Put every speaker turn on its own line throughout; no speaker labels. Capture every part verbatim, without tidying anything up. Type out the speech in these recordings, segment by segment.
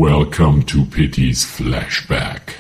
Welcome to Pity's Flashback.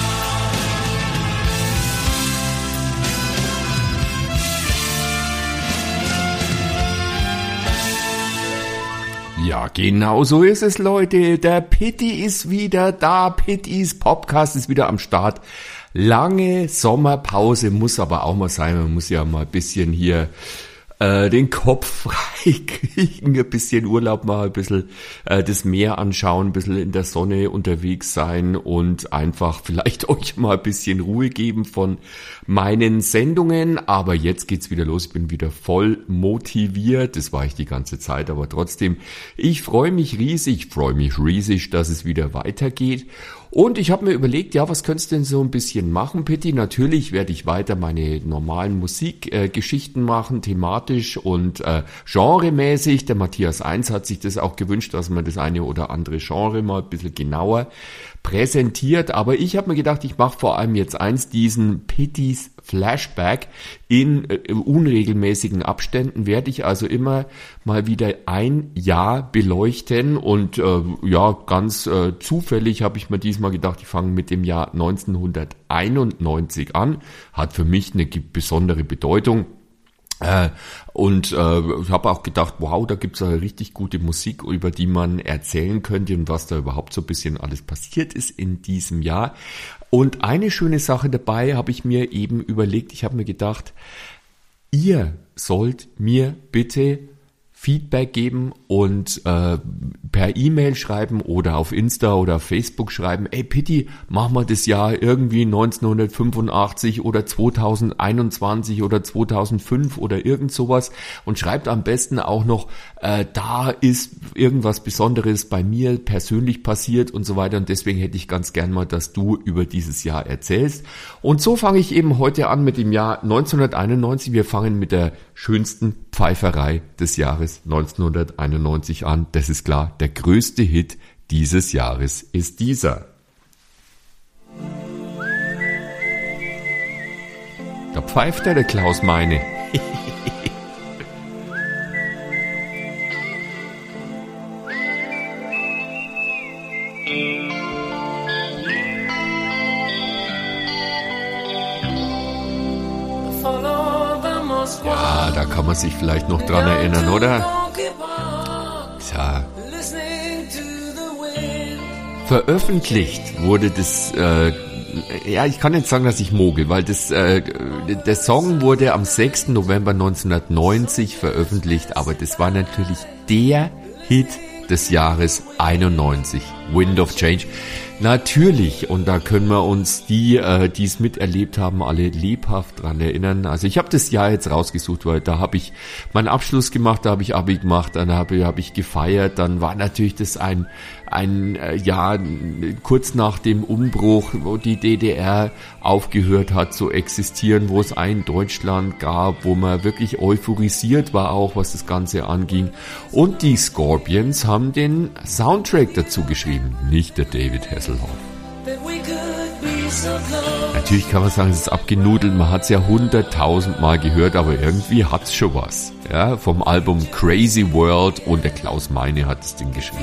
Ja, genau so ist es, Leute. Der Pity ist wieder da. Pity's Podcast ist wieder am Start. Lange Sommerpause muss aber auch mal sein. Man muss ja mal ein bisschen hier äh, den Kopf frei kriegen, ein bisschen Urlaub machen, ein bisschen äh, das Meer anschauen, ein bisschen in der Sonne unterwegs sein und einfach vielleicht euch mal ein bisschen Ruhe geben von meinen Sendungen. Aber jetzt geht's wieder los. Ich bin wieder voll motiviert. Das war ich die ganze Zeit, aber trotzdem, ich freue mich riesig, freue mich riesig, dass es wieder weitergeht. Und ich habe mir überlegt, ja, was könntest du denn so ein bisschen machen, Pity? Natürlich werde ich weiter meine normalen Musikgeschichten äh, machen, thematisch und äh, genremäßig. Der Matthias eins hat sich das auch gewünscht, dass man das eine oder andere Genre mal ein bisschen genauer präsentiert. Aber ich habe mir gedacht, ich mache vor allem jetzt eins, diesen Pity's Flashback in äh, unregelmäßigen Abständen werde ich also immer mal wieder ein Jahr beleuchten und äh, ja, ganz äh, zufällig habe ich mir diesmal gedacht, ich fange mit dem Jahr neunzehnhunderteinundneunzig an, hat für mich eine besondere Bedeutung. Äh, und äh, ich habe auch gedacht, wow, da gibt's eine richtig gute Musik, über die man erzählen könnte und was da überhaupt so ein bisschen alles passiert ist in diesem Jahr. Und eine schöne Sache dabei habe ich mir eben überlegt, ich habe mir gedacht, ihr sollt mir bitte Feedback geben und äh, per E-Mail schreiben oder auf Insta oder auf Facebook schreiben, ey Pity, mach mal das Jahr irgendwie neunzehnhundertfünfundachtzig oder zweitausendeinundzwanzig oder zweitausendfünf oder irgend sowas und schreibt am besten auch noch, äh, da ist irgendwas Besonderes bei mir persönlich passiert und so weiter und deswegen hätte ich ganz gern mal, dass du über dieses Jahr erzählst. Und so fange ich eben heute an mit dem Jahr neunzehnhunderteinundneunzig. Wir fangen mit der schönsten Pfeiferei des Jahres neunzehnhunderteinundneunzig an. Das ist klar, der größte Hit dieses Jahres ist dieser. Da pfeift er, der Klaus Meine. Ja, da kann man sich vielleicht noch dran erinnern, oder? Tja. Veröffentlicht wurde das, äh, ja, ich kann nicht sagen, dass ich mogel, weil das, äh, der Song wurde am sechsten November neunzehnhundertneunzig veröffentlicht, aber das war natürlich der Hit des Jahres einundneunzig, Wind of Change. Natürlich, und da können wir uns die, äh, die es miterlebt haben, alle lebhaft dran erinnern. Also ich habe das Jahr jetzt rausgesucht, weil da habe ich meinen Abschluss gemacht, da habe ich Abi gemacht, dann habe hab ich gefeiert, dann war natürlich das ein ein äh, Jahr kurz nach dem Umbruch, wo die D D R aufgehört hat zu existieren, wo es ein Deutschland gab, wo man wirklich euphorisiert war auch, was das Ganze anging. Und die Scorpions haben den Soundtrack dazu geschrieben, nicht der David Hasselhoff. Natürlich kann man sagen, es ist abgenudelt, man hat es ja hunderttausend Mal gehört, aber irgendwie hat es schon was. Ja, vom Album Crazy World und der Klaus Meine hat das Ding geschrieben.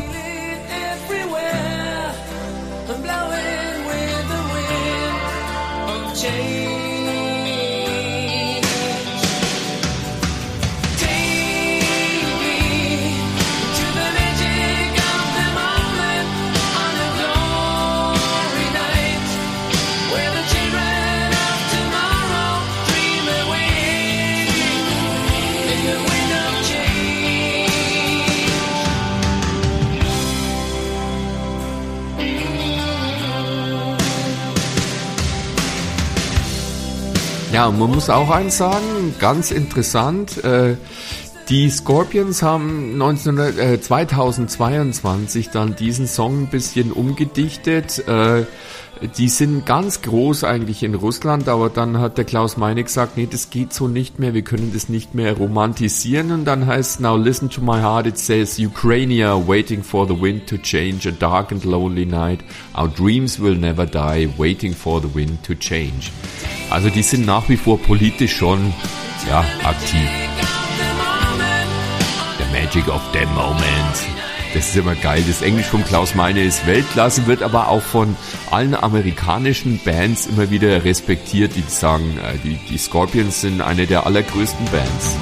Ja, man muss auch eins sagen, ganz interessant, äh, die Scorpions haben neunzehnhundert, äh, zweitausendzweiundzwanzig dann diesen Song ein bisschen umgedichtet. Äh, die sind ganz groß eigentlich in Russland, aber dann hat der Klaus Meine gesagt, nee, das geht so nicht mehr, wir können das nicht mehr romantisieren. Und dann heißt Now listen to my heart, it says Ukraine waiting for the wind to change, a dark and lonely night, our dreams will never die, waiting for the wind to change. Also die sind nach wie vor politisch schon ja, aktiv. The magic of the moment. Das ist immer geil. Das Englisch von Klaus Meine ist Weltklasse, wird aber auch von allen amerikanischen Bands immer wieder respektiert, die sagen, die, die Scorpions sind eine der allergrößten Bands.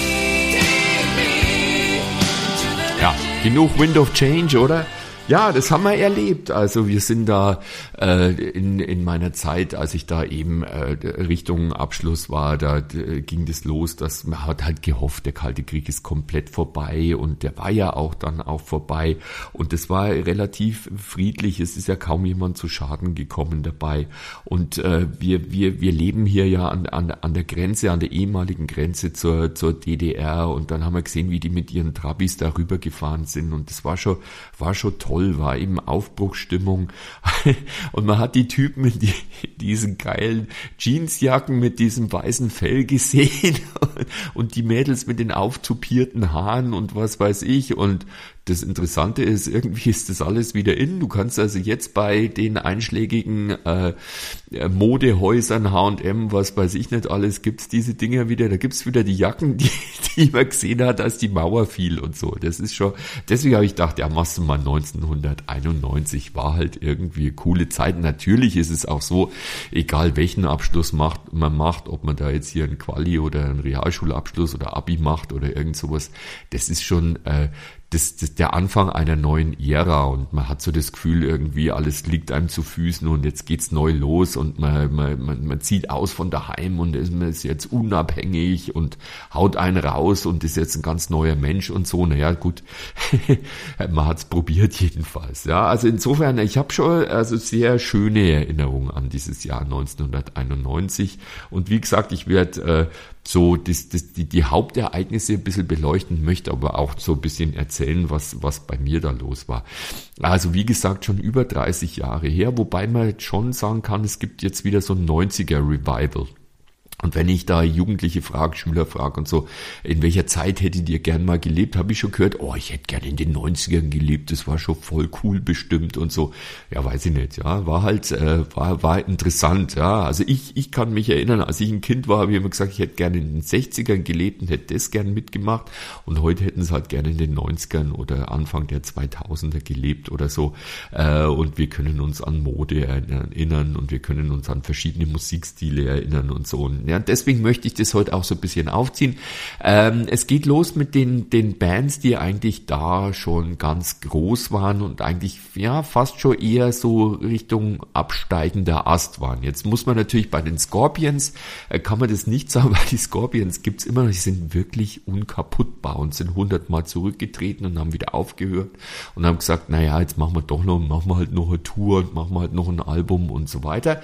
Ja, genug Wind of Change, oder? Ja, das haben wir erlebt. Also wir sind da äh, in in meiner Zeit, als ich da eben äh, Richtung Abschluss war, da d- ging das los, dass man hat halt gehofft, der Kalte Krieg ist komplett vorbei und der war ja auch dann auch vorbei und das war relativ friedlich. Es ist ja kaum jemand zu Schaden gekommen dabei und äh, wir wir wir leben hier ja an an an der Grenze, an der ehemaligen Grenze zur zur D D R und dann haben wir gesehen, wie die mit ihren Trabis da rübergefahren sind und das war schon war schon toll. War eben Aufbruchsstimmung und man hat die Typen in die, diesen geilen Jeansjacken mit diesem weißen Fell gesehen und die Mädels mit den auftupierten Haaren und was weiß ich und das Interessante ist, irgendwie ist das alles wieder in. Du kannst also jetzt bei den einschlägigen äh, Modehäusern H und M, was weiß ich nicht alles, gibt's diese Dinger wieder. Da gibt's wieder die Jacken, die, die man gesehen hat, als die Mauer fiel und so. Das ist schon, deswegen habe ich gedacht, ja, machst du mal neunzehnhunderteinundneunzig, war halt irgendwie coole Zeit. Natürlich ist es auch so, egal welchen Abschluss macht, man macht, ob man da jetzt hier einen Quali oder einen Realschulabschluss oder Abi macht oder irgend sowas, das ist schon äh, Das, das der Anfang einer neuen Ära und man hat so das Gefühl irgendwie, alles liegt einem zu Füßen und jetzt geht's neu los und man, man, man, man zieht aus von daheim und ist, man ist jetzt unabhängig und haut einen raus und ist jetzt ein ganz neuer Mensch und so. Naja, gut, man hat's probiert jedenfalls. Ja, also insofern, ich habe schon also sehr schöne Erinnerungen an dieses Jahr neunzehnhunderteinundneunzig und wie gesagt, ich werde äh, so das, das, die, die Hauptereignisse ein bisschen beleuchten, möchte aber auch so ein bisschen erzählen, was, was bei mir da los war. Also wie gesagt, schon über dreißig Jahre her, wobei man jetzt schon sagen kann, es gibt jetzt wieder so ein neunziger-Revival. Und wenn ich da Jugendliche frage, Schüler frage und so, in welcher Zeit hättet ihr gern mal gelebt, habe ich schon gehört, oh, ich hätte gerne in den neunzigern gelebt, das war schon voll cool bestimmt und so. Ja, weiß ich nicht, ja, war halt, äh, war war interessant, ja. Also ich ich kann mich erinnern, als ich ein Kind war, habe ich immer gesagt, ich hätte gerne in den sechzigern gelebt und hätte das gern mitgemacht und heute hätten sie halt gerne in den neunzigern oder Anfang der zweitausender gelebt oder so. Äh, und wir können uns an Mode erinnern und wir können uns an verschiedene Musikstile erinnern und so. Und ja, deswegen möchte ich das heute auch so ein bisschen aufziehen. Ähm, es geht los mit den den Bands, die eigentlich da schon ganz groß waren und eigentlich ja fast schon eher so Richtung absteigender Ast waren. Jetzt muss man natürlich bei den Scorpions, äh, kann man das nicht sagen, weil die Scorpions gibt's immer noch, die sind wirklich unkaputtbar und sind hundertmal zurückgetreten und haben wieder aufgehört und haben gesagt, naja, jetzt machen wir doch noch, machen wir halt noch eine Tour und machen wir halt noch ein Album und so weiter.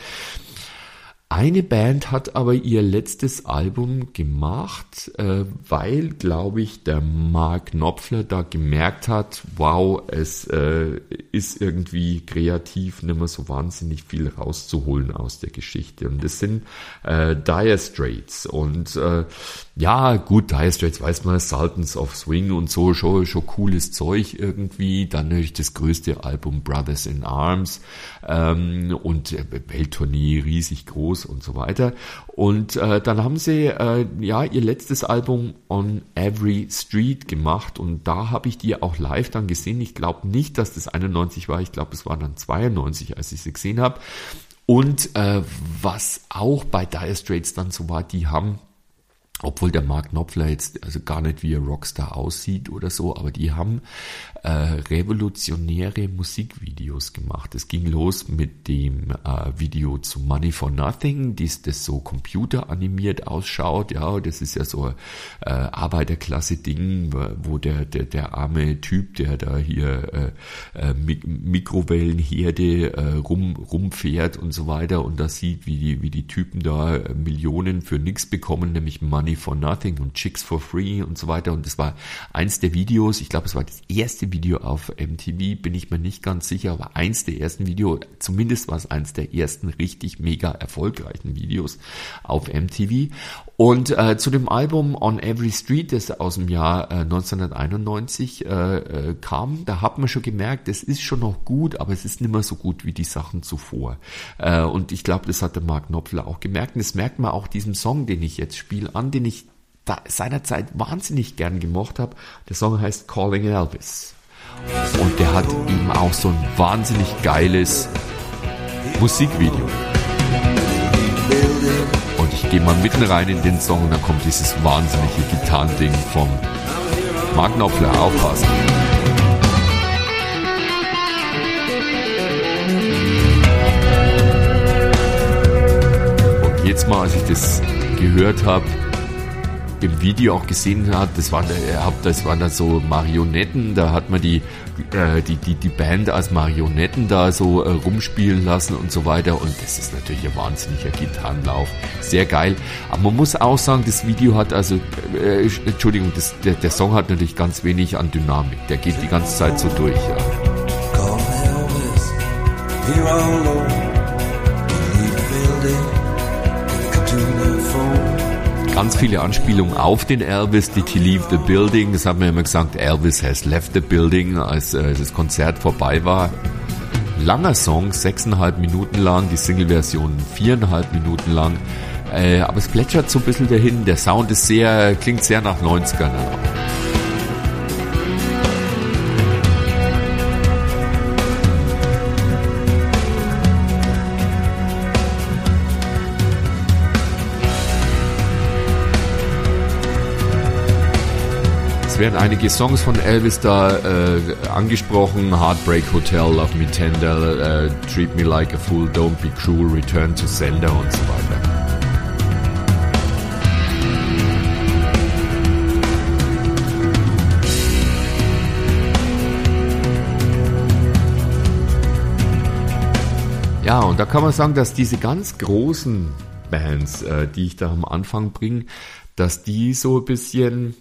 Eine Band hat aber ihr letztes Album gemacht, äh, weil, glaube ich, der Mark Knopfler da gemerkt hat, wow, es äh, ist irgendwie kreativ nicht mehr so wahnsinnig viel rauszuholen aus der Geschichte. Und das sind äh, Dire Straits. Und äh, ja, gut, Dire Straits weiß man, Sultans of Swing und so, schon, schon cooles Zeug irgendwie. Dann natürlich das größte Album Brothers in Arms ähm, und äh, Welttournee, riesig groß und so weiter. Und äh, dann haben sie äh, ja ihr letztes Album On Every Street gemacht und da habe ich die auch live dann gesehen. Ich glaube nicht, dass das einundneunzig war, ich glaube es war dann zweiundneunzig, als ich sie gesehen habe. Und äh, was auch bei Dire Straits dann so war, die haben, obwohl der Mark Knopfler jetzt also gar nicht wie ein Rockstar aussieht oder so, aber die haben äh, revolutionäre Musikvideos gemacht. Es ging los mit dem äh, Video zu Money for Nothing, das, das so computeranimiert ausschaut. Ja, das ist ja so ein äh, Arbeiterklasse-Ding, wo der, der der arme Typ, der da hier äh, äh, Mik- Mikrowellenherde äh, rum rumfährt und so weiter und da sieht, wie die wie die Typen da äh, Millionen für nichts bekommen, nämlich Money for Nothing und Chicks for Free und so weiter. Und das war eins der Videos, ich glaube, es war das erste Video auf M T V, bin ich mir nicht ganz sicher, aber eins der ersten Videos, zumindest war es eins der ersten richtig mega erfolgreichen Videos auf M T V. Und äh, zu dem Album On Every Street, das aus dem Jahr äh, neunzehnhunderteinundneunzig äh, äh, kam, da hat man schon gemerkt, es ist schon noch gut, aber es ist nicht mehr so gut wie die Sachen zuvor. Äh, und ich glaube, das hat der Mark Knopfler auch gemerkt. Und das merkt man auch diesem Song, den ich jetzt spiele, an, den ich da seinerzeit wahnsinnig gern gemocht habe. Der Song heißt Calling Elvis. Und der hat eben auch so ein wahnsinnig geiles Musikvideo. Und ich gehe mal mitten rein in den Song und dann kommt dieses wahnsinnige Gitarrending vom Mark Knopfler. Aufpassen. Und jetzt mal, als ich das gehört habe, im Video auch gesehen hat, das waren, das waren da so Marionetten, da hat man die, äh, die, die, die Band als Marionetten da so äh, rumspielen lassen und so weiter, und das ist natürlich ein wahnsinniger Gitarrenlauf, sehr geil, aber man muss auch sagen, das Video hat also, äh, Entschuldigung, das, der, der Song hat natürlich ganz wenig an Dynamik, der geht die ganze Zeit so durch, ja. Ganz viele Anspielungen auf den Elvis, Did he leave the building? Das haben wir immer gesagt, Elvis has left the building, als äh, das Konzert vorbei war. Langer Song, sechseinhalb Minuten lang, die Single-Version viereinhalb Minuten lang. Äh, aber es plätschert so ein bisschen dahin, der Sound ist sehr, klingt sehr nach neunzigern. Es werden einige Songs von Elvis da äh, angesprochen, Heartbreak Hotel, Love Me Tender, äh, Treat Me Like a Fool, Don't Be Cruel, Return to Sender und so weiter. Ja, und da kann man sagen, dass diese ganz großen Bands, äh, die ich da am Anfang bringe, dass die so ein bisschen...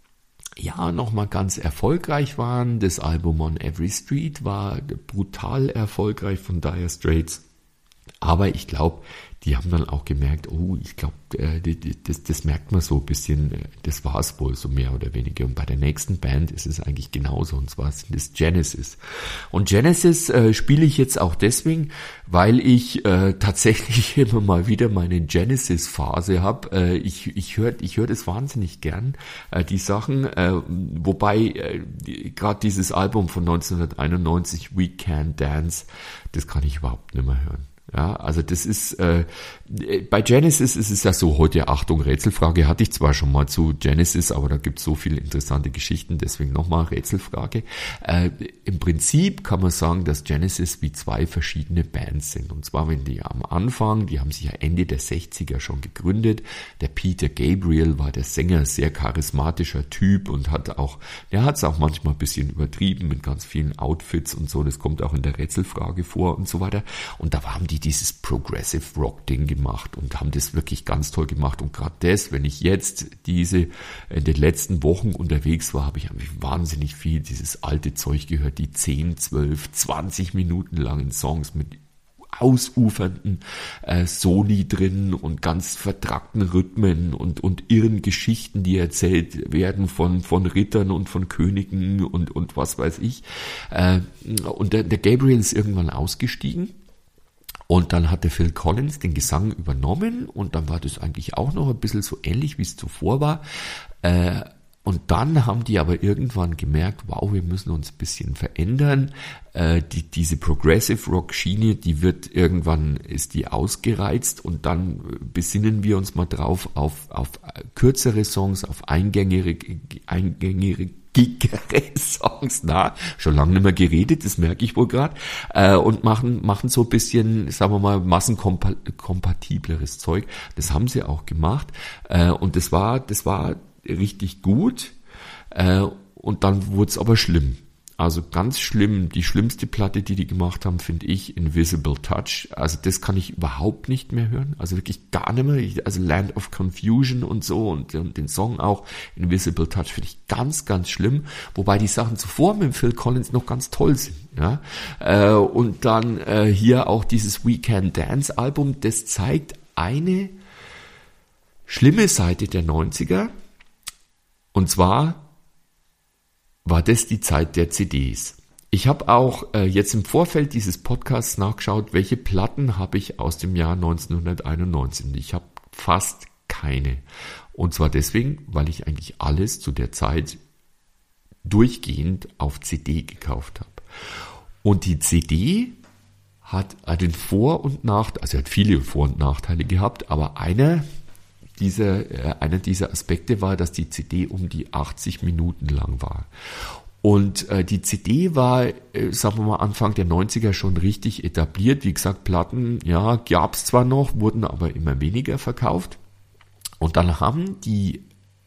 ja, nochmal ganz erfolgreich waren. Das Album On Every Street war brutal erfolgreich von Dire Straits. Aber ich glaube, die haben dann auch gemerkt, oh, ich glaube, äh, das, das merkt man so ein bisschen, das war es wohl so mehr oder weniger. Und bei der nächsten Band ist es eigentlich genauso, und zwar sind es Genesis. Und Genesis äh, spiele ich jetzt auch deswegen, weil ich äh, tatsächlich immer mal wieder meine Genesis-Phase habe. Äh, ich ich höre ich hör das wahnsinnig gern, äh, die Sachen, äh, wobei äh, die, gerade dieses Album von neunzehnhunderteinundneunzig, We Can Dance, das kann ich überhaupt nicht mehr hören. Ja, also das ist, äh, bei Genesis ist es ja so, heute, Achtung, Rätselfrage, hatte ich zwar schon mal zu Genesis, aber da gibt es so viele interessante Geschichten, deswegen nochmal Rätselfrage. Äh, im Prinzip kann man sagen, dass Genesis wie zwei verschiedene Bands sind. Und zwar, wenn die am Anfang, die haben sich ja Ende der sechziger schon gegründet, der Peter Gabriel war der Sänger, sehr charismatischer Typ und hat auch, der hat es auch manchmal ein bisschen übertrieben mit ganz vielen Outfits und so, das kommt auch in der Rätselfrage vor und so weiter. Und da haben die dieses Progressive Rock Ding gemacht und haben das wirklich ganz toll gemacht. Und gerade das, wenn ich jetzt diese in den letzten Wochen unterwegs war, habe ich wahnsinnig viel dieses alte Zeug gehört, die zehn, zwölf, zwanzig Minuten langen Songs mit ausufernden äh, Soli drin und ganz vertrackten Rhythmen und und irren Geschichten, die erzählt werden von von Rittern und von Königen und und was weiß ich. Äh, und der, der Gabriel ist irgendwann ausgestiegen. Und dann hatte Phil Collins den Gesang übernommen und dann war das eigentlich auch noch ein bisschen so ähnlich, wie es zuvor war. Äh, und dann haben die aber irgendwann gemerkt, wow, wir müssen uns ein bisschen verändern. Äh, die, diese Progressive Rock Schiene, die wird irgendwann, ist die ausgereizt und dann besinnen wir uns mal drauf auf, auf kürzere Songs, auf eingängige, eingängige Songs, na, schon lange nicht mehr geredet, das merke ich wohl gerade, äh, und machen machen so ein bisschen, sagen wir mal, massenkompatibleres Zeug. Das haben sie auch gemacht, äh, und das war das war richtig gut, äh, und dann wurde es aber schlimm. Also ganz schlimm, die schlimmste Platte, die die gemacht haben, finde ich Invisible Touch. Also das kann ich überhaupt nicht mehr hören. Also wirklich gar nicht mehr. Also Land of Confusion und so und, und den Song auch Invisible Touch finde ich ganz, ganz schlimm. Wobei die Sachen zuvor mit Phil Collins noch ganz toll sind. Ja? Äh, und dann äh, hier auch dieses We Can Dance Album. Das zeigt eine schlimme Seite der neunziger. Und zwar war das die Zeit der C Ds. Ich habe auch äh, jetzt im Vorfeld dieses Podcasts nachgeschaut, welche Platten habe ich aus dem Jahr neunzehnhunderteinundneunzig. Und ich habe fast keine. Und zwar deswegen, weil ich eigentlich alles zu der Zeit durchgehend auf C D gekauft habe. Und die C D hat einen Vor- und Nachteil, also hat viele Vor- und Nachteile gehabt, aber einer dieser, äh, einer dieser Aspekte war, dass die C D um die achtzig Minuten lang war. Und äh, die C D war, äh, sagen wir mal, Anfang der neunziger schon richtig etabliert. Wie gesagt, Platten, ja, gab's zwar noch, wurden aber immer weniger verkauft. Und dann haben die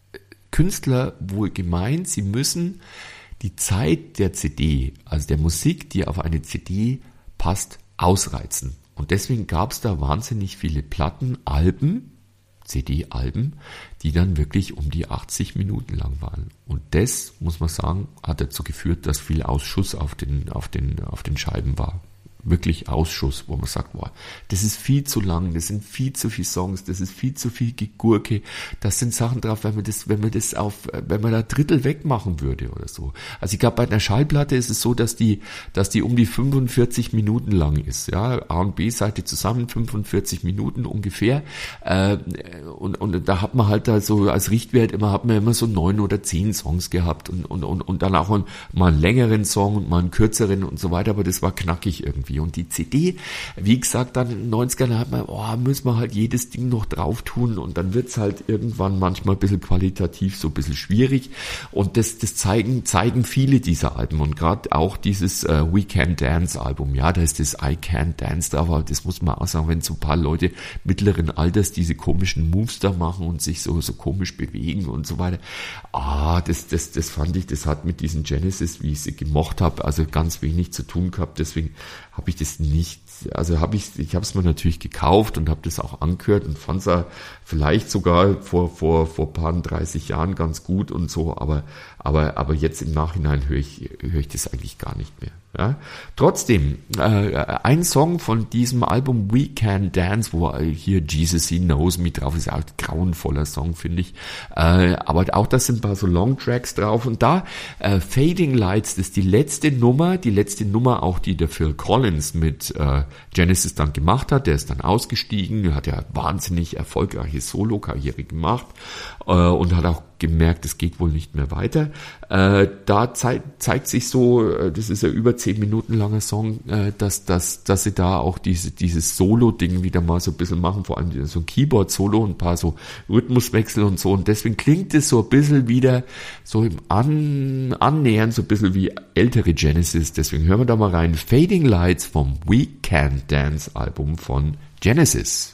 Künstler wohl gemeint, sie müssen die Zeit der C D, also der Musik, die auf eine C D passt, ausreizen. Und deswegen gab es da wahnsinnig viele Platten, Alben, C D-Alben, die dann wirklich um die achtzig Minuten lang waren. Und das, muss man sagen, hat dazu geführt, dass viel Ausschuss auf den, auf den, auf den Scheiben war. Wirklich Ausschuss, wo man sagt, boah, das ist viel zu lang, das sind viel zu viele Songs, das ist viel zu viel Gegurke, das sind Sachen drauf, wenn man das, wenn man das auf, wenn man da Drittel wegmachen würde oder so. Also ich glaube, bei einer Schallplatte ist es so, dass die, dass die um die fünfundvierzig Minuten lang ist, ja, A und B-Seite zusammen, fünfundvierzig Minuten ungefähr, äh, und, und da hat man halt da so als Richtwert immer, hat man immer so neun oder zehn Songs gehabt und, und, und, und dann auch mal einen längeren Song und mal einen kürzeren und so weiter, aber das war knackig irgendwie. Und die C D, wie gesagt, dann in den neunzigern hat man, oh, müssen wir halt jedes Ding noch drauf tun und dann wird's halt irgendwann manchmal ein bisschen qualitativ so ein bisschen schwierig und das, das zeigen, zeigen viele dieser Alben und gerade auch dieses äh, We Can Dance Album, ja, da ist das I Can Dance drauf, aber das muss man auch sagen, wenn so ein paar Leute mittleren Alters diese komischen Moves da machen und sich so, so komisch bewegen und so weiter, ah, das, das, das fand ich, das hat mit diesen Genesis, wie ich sie gemocht habe, also ganz wenig zu tun gehabt, deswegen habe ich das nicht, also habe ich, ich habe es mir natürlich gekauft und habe das auch angehört und fand es vielleicht sogar vor vor vor ein paar dreißig Jahren ganz gut und so, aber aber aber jetzt im Nachhinein höre ich höre ich das eigentlich gar nicht mehr. Ja, trotzdem äh, ein Song von diesem Album We Can Dance, wo hier Jesus He Knows Me drauf ist, auch ein grauenvoller Song, finde ich. Äh, aber auch das sind ein paar so Long Tracks drauf und da äh, Fading Lights, das ist die letzte Nummer, die letzte Nummer auch, die der Phil Collins mit äh, Genesis dann gemacht hat. Der ist dann ausgestiegen, hat ja wahnsinnig erfolgreiche Solo-Karriere gemacht äh, und hat auch gemerkt, es geht wohl nicht mehr weiter. Äh, da zei- zeigt sich so, äh, das ist ja über zehn Minuten langer Song, äh, dass, dass, dass sie da auch diese, dieses Solo-Ding wieder mal so ein bisschen machen, vor allem so ein Keyboard-Solo und ein paar so Rhythmuswechsel und so und deswegen klingt es so ein bisschen wieder so im An- Annähern so ein bisschen wie ältere Genesis, deswegen hören wir da mal rein. Fading Lights vom We Can Dance Album von Genesis.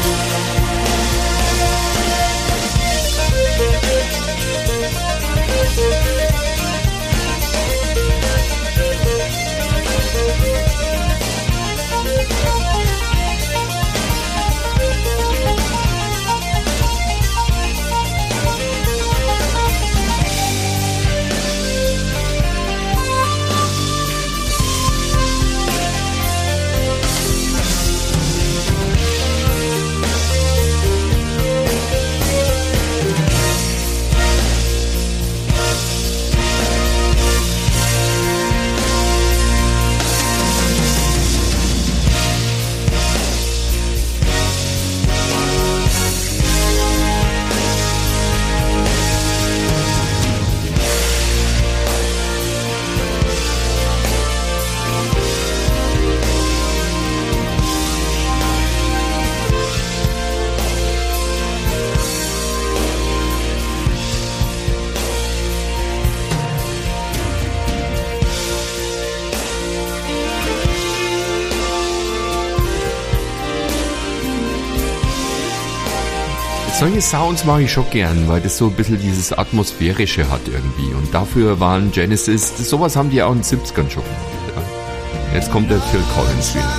Solche Sounds mache ich schon gern, weil das so ein bisschen dieses Atmosphärische hat irgendwie. Und dafür waren Genesis, sowas haben die auch in den siebzigern schon gemacht. Ja. Jetzt kommt der Phil Collins wieder.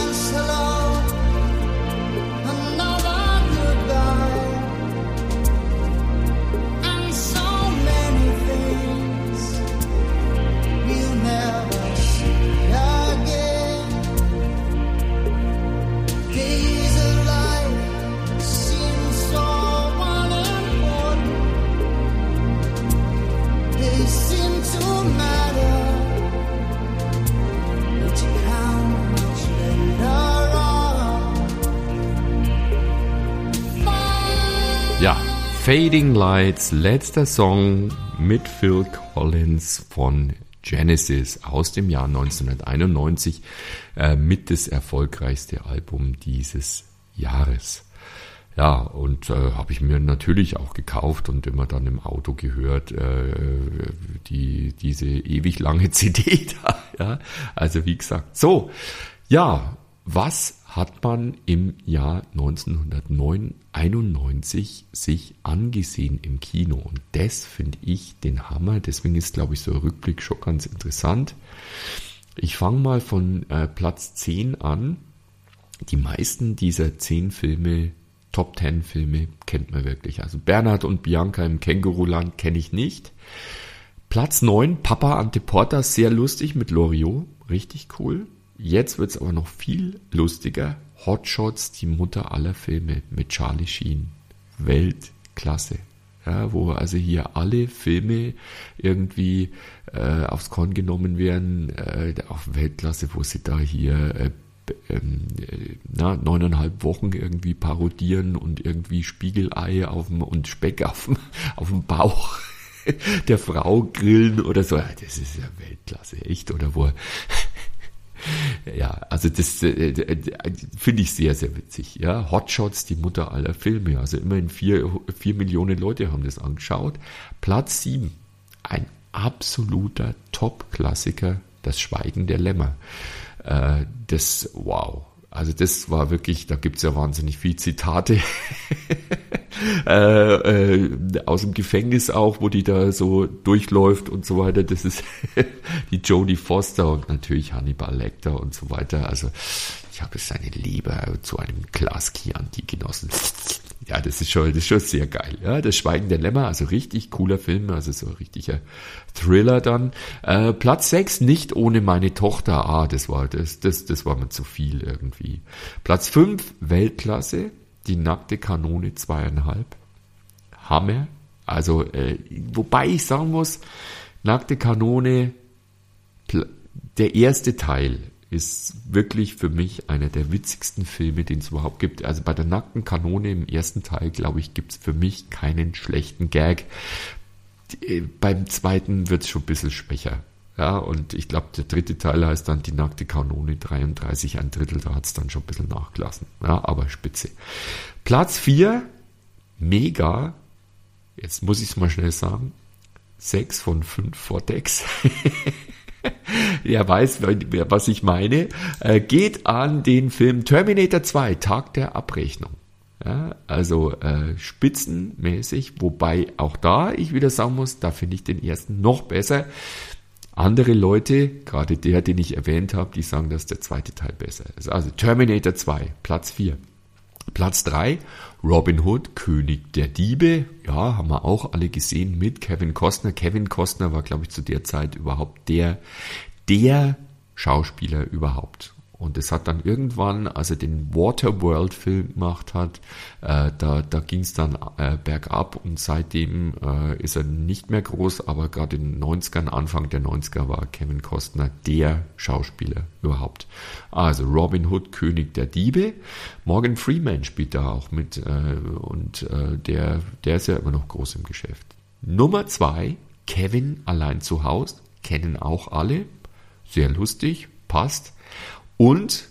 Fading Lights, letzter Song mit Phil Collins von Genesis aus dem Jahr neunzehnhunderteinundneunzig, äh, mit das erfolgreichste Album dieses Jahres. Ja, und äh, habe ich mir natürlich auch gekauft und immer dann im Auto gehört, äh, die diese ewig lange C D da. Ja, also wie gesagt, so, ja, was hat man im Jahr neunzehnhunderteinundneunzig sich angesehen im Kino? Und das finde ich den Hammer. Deswegen ist, glaube ich, so ein Rückblick schon ganz interessant. Ich fange mal von äh, Platz zehn an. Die meisten dieser zehn Filme, Top zehn Filme, kennt man wirklich. Also Bernhard und Bianca im Känguruland kenne ich nicht. Platz neun, Papa Ante Porter, sehr lustig mit Loriot, richtig cool. Jetzt wird's aber noch viel lustiger. Hot Shots, die Mutter aller Filme mit Charlie Sheen. Weltklasse. Ja, wo also hier alle Filme irgendwie äh, aufs Korn genommen werden. Äh, auch Weltklasse, wo sie da hier äh, ähm, na, neuneinhalb Wochen irgendwie parodieren und irgendwie Spiegelei auf dem, und Speck auf dem, auf dem Bauch der Frau grillen oder so. Das ist ja Weltklasse, echt. Oder wo ja, also das äh, äh, finde ich sehr, sehr witzig. Ja, Hotshots, die Mutter aller Filme. Also immerhin vier, vier Millionen Leute haben das angeschaut. Platz sieben, ein absoluter Top-Klassiker, Das Schweigen der Lämmer. Äh, das, wow. Also das war wirklich, da gibt's ja wahnsinnig viel Zitate äh, äh, aus dem Gefängnis auch, wo die da so durchläuft und so weiter. Das ist die Jodie Foster und natürlich Hannibal Lecter und so weiter. Also ich habe seine Liebe zu einem Glas Chianti genossen. Ja, das ist schon, das ist schon sehr geil. Ja, Das Schweigen der Lämmer, also richtig cooler Film, also so ein richtiger Thriller dann. Äh, Platz sechs, Nicht ohne meine Tochter. Ah, das war, das, das, das war mir zu viel irgendwie. Platz fünf, Weltklasse, Die nackte Kanone zweieinhalb. Hammer. Also, äh, wobei ich sagen muss, Nackte Kanone, der erste Teil ist wirklich für mich einer der witzigsten Filme, den es überhaupt gibt. Also bei der Nackten Kanone im ersten Teil, glaube ich, gibt es für mich keinen schlechten Gag. Die, beim zweiten wird es schon ein bisschen schwächer. Ja, und ich glaube, der dritte Teil heißt dann Die nackte Kanone dreiunddreißig, ein Drittel, da hat es dann schon ein bisschen nachgelassen. Ja, aber spitze. Platz vier, mega, jetzt muss ich es mal schnell sagen, sechs von fünf Vortex. Wer weiß, was ich meine, äh, geht an den Film Terminator zwei, Tag der Abrechnung. Ja, also äh, spitzenmäßig, wobei auch da ich wieder sagen muss, da finde ich den ersten noch besser. Andere Leute, gerade der, den ich erwähnt habe, die sagen, dass der zweite Teil besser ist. Also Terminator zwei, Platz vier. Platz drei, Robin Hood, König der Diebe. Ja, haben wir auch alle gesehen mit Kevin Costner. Kevin Costner war, glaube ich, zu der Zeit überhaupt der, der Schauspieler überhaupt. Und es hat dann irgendwann, als er den Waterworld-Film gemacht hat, äh, da, da ging es dann äh, bergab und seitdem äh, ist er nicht mehr groß, aber gerade in den neunzigern, Anfang der neunziger war Kevin Costner der Schauspieler überhaupt. Also Robin Hood, König der Diebe. Morgan Freeman spielt da auch mit äh, und äh, der, der ist ja immer noch groß im Geschäft. Nummer zwei, Kevin allein zu Haus, kennen auch alle, sehr lustig, passt. Und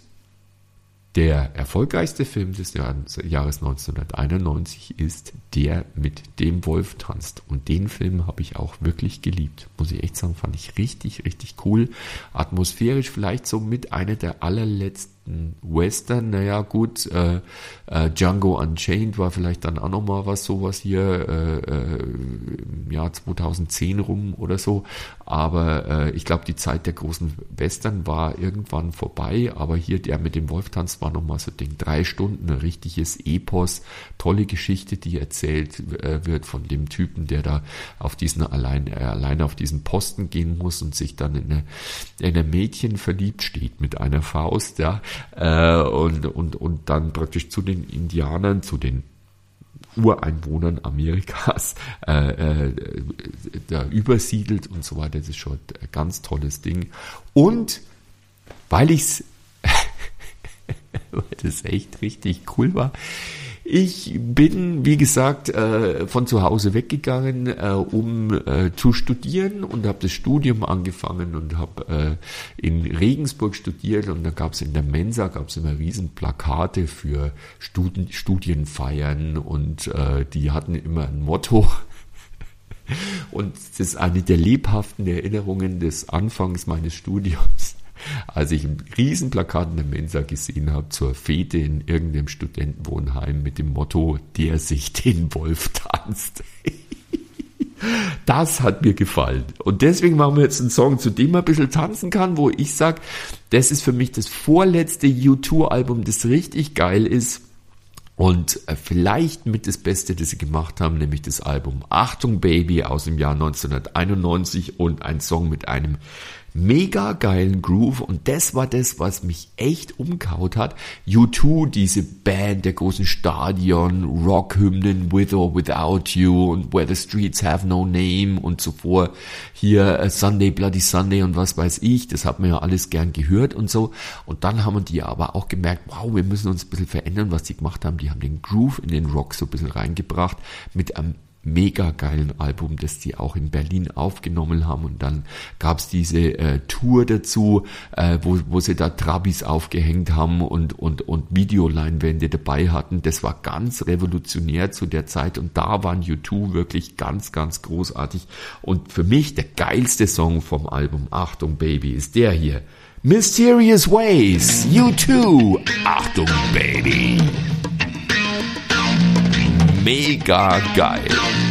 der erfolgreichste Film des Jahres neunzehnhunderteinundneunzig ist Der mit dem Wolf tanzt. Und den Film habe ich auch wirklich geliebt. Muss ich echt sagen, fand ich richtig, richtig cool. Atmosphärisch vielleicht so mit einer der allerletzten Western. Naja gut, äh, äh, Django Unchained war vielleicht dann auch nochmal was, sowas hier äh, äh, im Jahr zweitausendzehn rum oder so. Aber äh, ich glaube, die Zeit der großen Western war irgendwann vorbei. Aber hier Der mit dem Wolf tanzt war nochmal so ein Ding. Drei Stunden, ein richtiges Epos. Tolle Geschichte, die erzählt äh, wird von dem Typen, der da auf diesen allein, äh, alleine auf diesen Posten gehen muss und sich dann in eine, in ein Mädchen verliebt steht mit einer Faust, ja, äh, und, und, und dann praktisch zu den Indianern, zu den Ureinwohnern Amerikas äh, äh, da übersiedelt und so weiter. Das ist schon ein ganz tolles Ding. Und weil ich's weil das echt richtig cool war, Ich bin, wie gesagt, äh, von zu Hause weggegangen, äh, um äh, zu studieren und habe das Studium angefangen und habe äh, in Regensburg studiert und da gab es in der Mensa gab's immer riesen Plakate für Studi- Studienfeiern und äh, die hatten immer ein Motto. Und das ist eine der lebhaften Erinnerungen des Anfangs meines Studiums, als ich ein Riesenplakat in der Mensa gesehen habe zur Fete in irgendeinem Studentenwohnheim mit dem Motto, der sich den Wolf tanzt. Das hat mir gefallen. Und deswegen machen wir jetzt einen Song, zu dem man ein bisschen tanzen kann, wo ich sage, das ist für mich das vorletzte U zwei Album, das richtig geil ist. Und vielleicht mit das Beste, das sie gemacht haben, nämlich das Album Achtung Baby aus dem Jahr neunzehnhunderteinundneunzig und ein Song mit einem mega geilen Groove und das war das, was mich echt umgehauen hat. U zwei, diese Band der großen Stadion, Rockhymnen With or Without You und Where the Streets Have No Name und zuvor hier Sunday Bloody Sunday und was weiß ich, das hat man ja alles gern gehört und so. Und dann haben die aber auch gemerkt, wow, wir müssen uns ein bisschen verändern, was die gemacht haben. Die haben den Groove in den Rock so ein bisschen reingebracht mit einem mega geilen Album, das die auch in Berlin aufgenommen haben und dann gab's diese äh, Tour dazu, äh, wo wo sie da Trabis aufgehängt haben und und und Videoleinwände dabei hatten. Das war ganz revolutionär zu der Zeit und da waren U zwei wirklich ganz ganz großartig und für mich der geilste Song vom Album Achtung Baby ist der hier, Mysterious Ways, U zwei, Achtung Baby. Mega geil.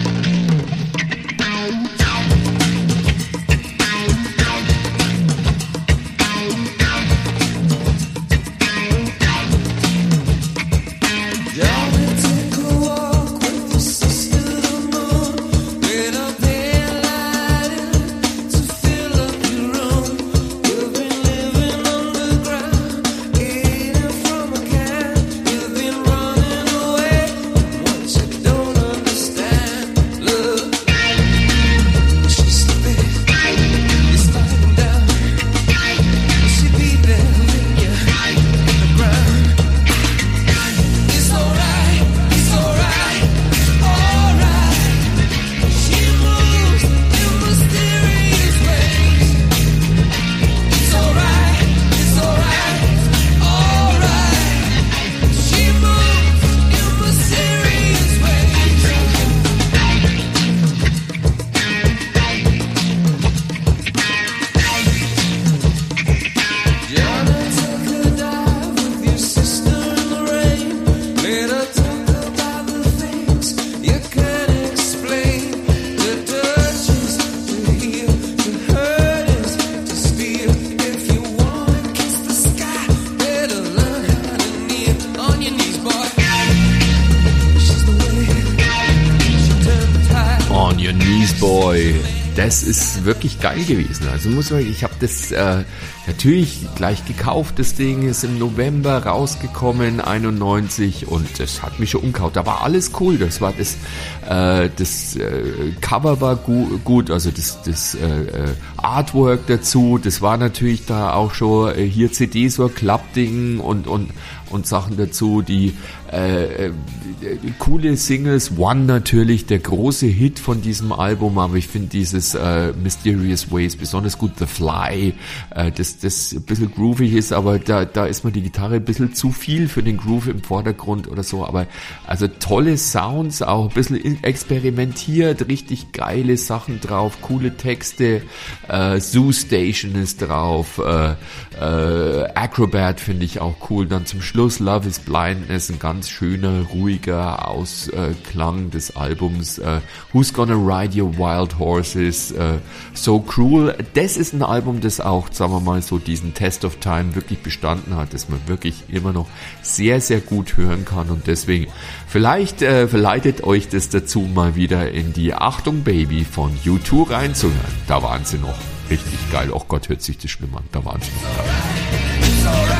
Das ist wirklich geil gewesen. Also muss man, ich habe das äh, natürlich gleich gekauft. Das Ding ist im November rausgekommen, einundneunzig, und das hat mich schon umgehauen. Da war alles cool. Das war das, äh, das äh, Cover war gu- gut, also das, das äh, Artwork dazu. Das war natürlich da auch schon äh, hier C D so ein Klappding und und und Sachen dazu, die äh, äh, coole Singles. One natürlich, der große Hit von diesem Album, aber ich finde dieses äh, Mysterious Ways besonders gut. The Fly, äh, das das ein bisschen groovig ist, aber da da ist mir die Gitarre ein bisschen zu viel für den Groove im Vordergrund oder so, aber also tolle Sounds, auch ein bisschen experimentiert, richtig geile Sachen drauf, coole Texte, äh, Zoo Station ist drauf, äh, äh, Acrobat finde ich auch cool, dann zum Schluss Love is Blindness, ein ganz schöner, ruhiger Ausklang des Albums. Uh, Who's Gonna Ride Your Wild Horses? Uh, So Cruel. Das ist ein Album, das auch, sagen wir mal, so diesen Test of Time wirklich bestanden hat, das man wirklich immer noch sehr, sehr gut hören kann. Und deswegen, vielleicht äh, verleitet euch das dazu, mal wieder in die Achtung Baby von U zwei reinzuhören. Da waren sie noch richtig geil. Oh Gott, hört sich das schlimm an. Da waren sie noch geil.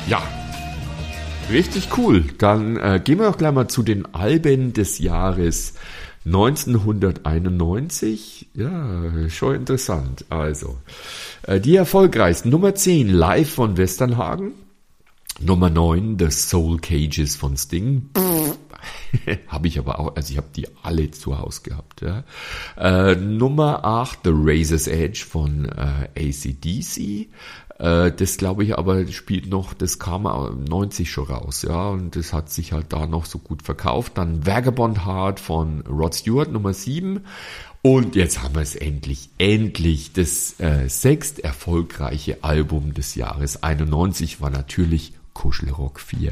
Ja, richtig cool. Dann äh, gehen wir auch gleich mal zu den Alben des Jahres neunzehnhunderteinundneunzig. Ja, schon interessant. Also, äh, die erfolgreichsten. Nummer zehn, Live von Westernhagen. Nummer neun, The Soul Cages von Sting. Habe ich aber auch, also ich habe die alle zu Hause gehabt. Ja. Äh, Nummer acht, The Razor's Edge von äh, A C D C. Äh, das glaube ich aber spielt noch, das kam neunzig schon raus, ja, und das hat sich halt da noch so gut verkauft. Dann Vagabond Heart von Rod Stewart, Nummer sieben. Und jetzt haben wir es endlich, endlich. Das äh, sechst erfolgreiche Album des Jahres einundneunzig war natürlich Kuschelrock vier.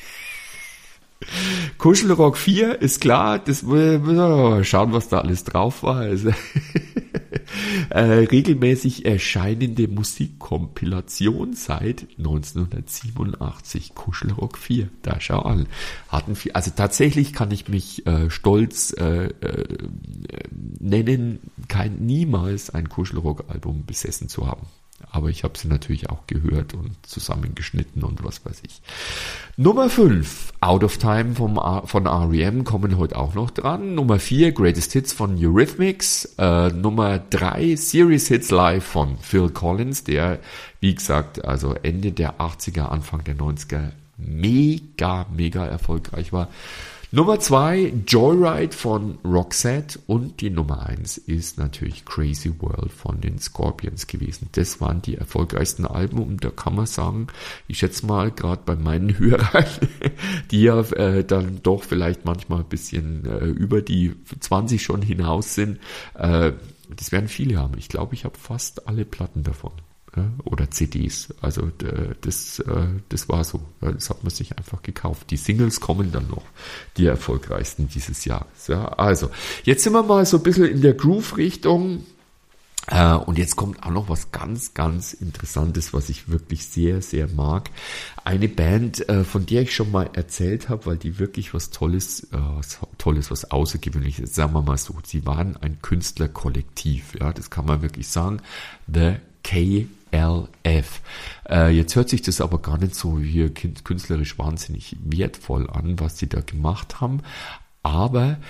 Kuschelrock vier ist klar, das wir schauen, was da alles drauf war. Also, äh, regelmäßig erscheinende Musikkompilation seit neunzehnhundertsiebenundachtzig. Kuschelrock vier, da schau an. Hatten viel, also tatsächlich kann ich mich äh, stolz äh, äh, nennen, kein niemals ein Kuschelrock-Album besessen zu haben. Aber ich habe sie natürlich auch gehört und zusammengeschnitten und was weiß ich. Nummer fünf, Out of Time vom, von R E M, kommen heute auch noch dran. Nummer vier, Greatest Hits von Eurythmics. Äh, Nummer drei, Series Hits Live von Phil Collins, der, wie gesagt, also Ende der achtziger, Anfang der neunziger mega, mega erfolgreich war. Nummer zwei, Joyride von Roxette, und die Nummer eins ist natürlich Crazy World von den Scorpions gewesen. Das waren die erfolgreichsten Alben, und da kann man sagen, ich schätze mal, gerade bei meinen Hörern, die ja äh, dann doch vielleicht manchmal ein bisschen äh, über die zwanzig schon hinaus sind, äh, das werden viele haben. Ich glaube, ich habe fast alle Platten davon. Oder C Ds, also das, das war so, das hat man sich einfach gekauft. Die Singles kommen dann noch, die erfolgreichsten dieses Jahres. Ja, also, jetzt sind wir mal so ein bisschen in der Groove-Richtung, und jetzt kommt auch noch was ganz, ganz Interessantes, was ich wirklich sehr, sehr mag. Eine Band, von der ich schon mal erzählt habe, weil die wirklich was Tolles, was Tolles, was Außergewöhnliches, sagen wir mal so, sie waren ein Künstlerkollektiv, ja, das kann man wirklich sagen, The K L F. Äh, jetzt hört sich das aber gar nicht so hier künstlerisch wahnsinnig wertvoll an, was die da gemacht haben, aber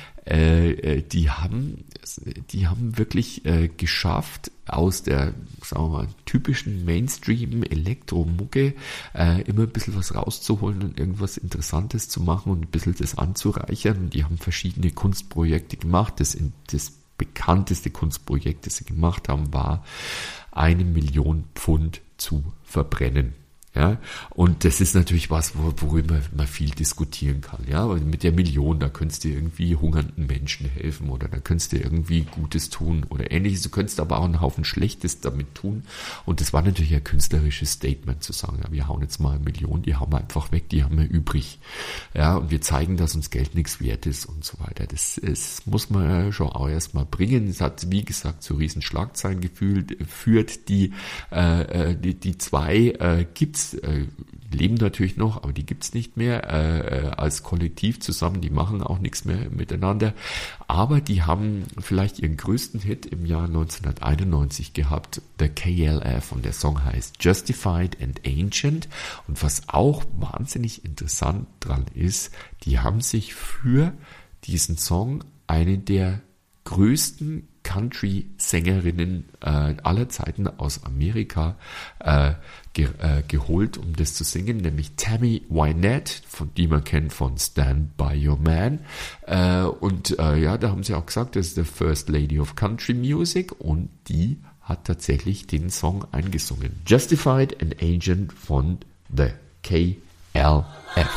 äh, die haben die haben wirklich äh, geschafft, aus der, sagen wir mal, typischen Mainstream-Elektromucke äh, immer ein bisschen was rauszuholen und irgendwas Interessantes zu machen und ein bisschen das anzureichern. Und die haben verschiedene Kunstprojekte gemacht. Das, das bekannteste Kunstprojekt, das sie gemacht haben, war eine Million Pfund zu verbrennen. Ja, und das ist natürlich was, worüber man viel diskutieren kann. Ja, weil mit der Million, da könntest du irgendwie hungernden Menschen helfen oder da könntest du irgendwie Gutes tun oder ähnliches. Du könntest aber auch einen Haufen Schlechtes damit tun. Und das war natürlich ein künstlerisches Statement zu sagen, ja, wir hauen jetzt mal eine Million, die haben wir einfach weg, die haben wir übrig. Ja, und wir zeigen, dass uns Geld nichts wert ist und so weiter. Das, das muss man schon auch erstmal bringen. Es hat, wie gesagt, zu riesen Schlagzeilen gefühlt, führt die, äh, die, die zwei äh, gibt's Äh, leben natürlich noch, aber die gibt's nicht mehr äh, als Kollektiv zusammen, die machen auch nichts mehr miteinander, aber die haben vielleicht ihren größten Hit im Jahr neunzehnhunderteinundneunzig gehabt, The K L F, und der Song heißt Justified and Ancient, und was auch wahnsinnig interessant dran ist, die haben sich für diesen Song eine der größten Country-Sängerinnen äh, aller Zeiten aus Amerika äh, ge, äh, geholt, um das zu singen, nämlich Tammy Wynette, von die man kennt von Stand By Your Man. Äh, und äh, ja, da haben sie auch gesagt, das ist the First Lady of Country Music, und die hat tatsächlich den Song eingesungen. Justified and Ancient von The K L F.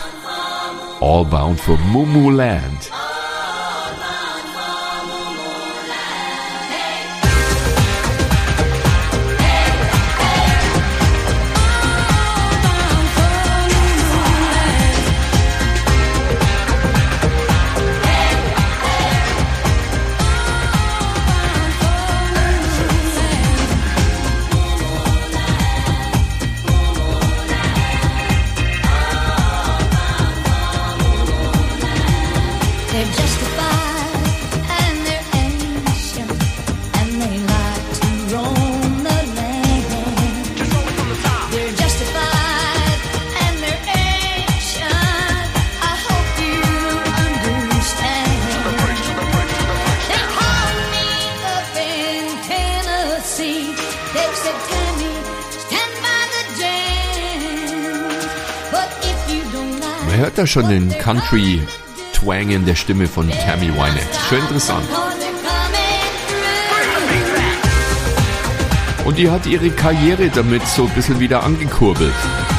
All Bound for Mumu Land.
They
hört da schon den Country-Twang in der Stimme von Tammy Wynette. Schön interessant. Und die hat ihre Karriere damit so ein bisschen wieder angekurbelt.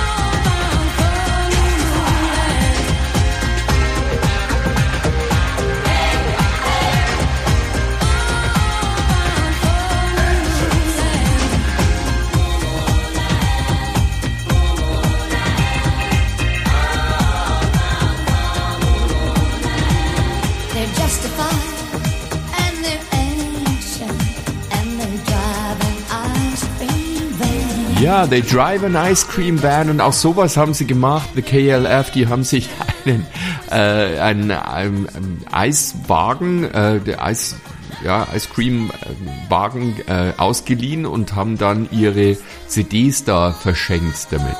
Ja, they drive an ice cream van und auch sowas haben sie gemacht. The K L F, die haben sich einen, äh, einen, einen, einen Eiswagen, äh, der Eis, ja, Ice Cream Wagen äh, ausgeliehen und haben dann ihre C Ds da verschenkt damit.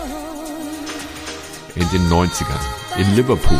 In den neunzigern. In Liverpool.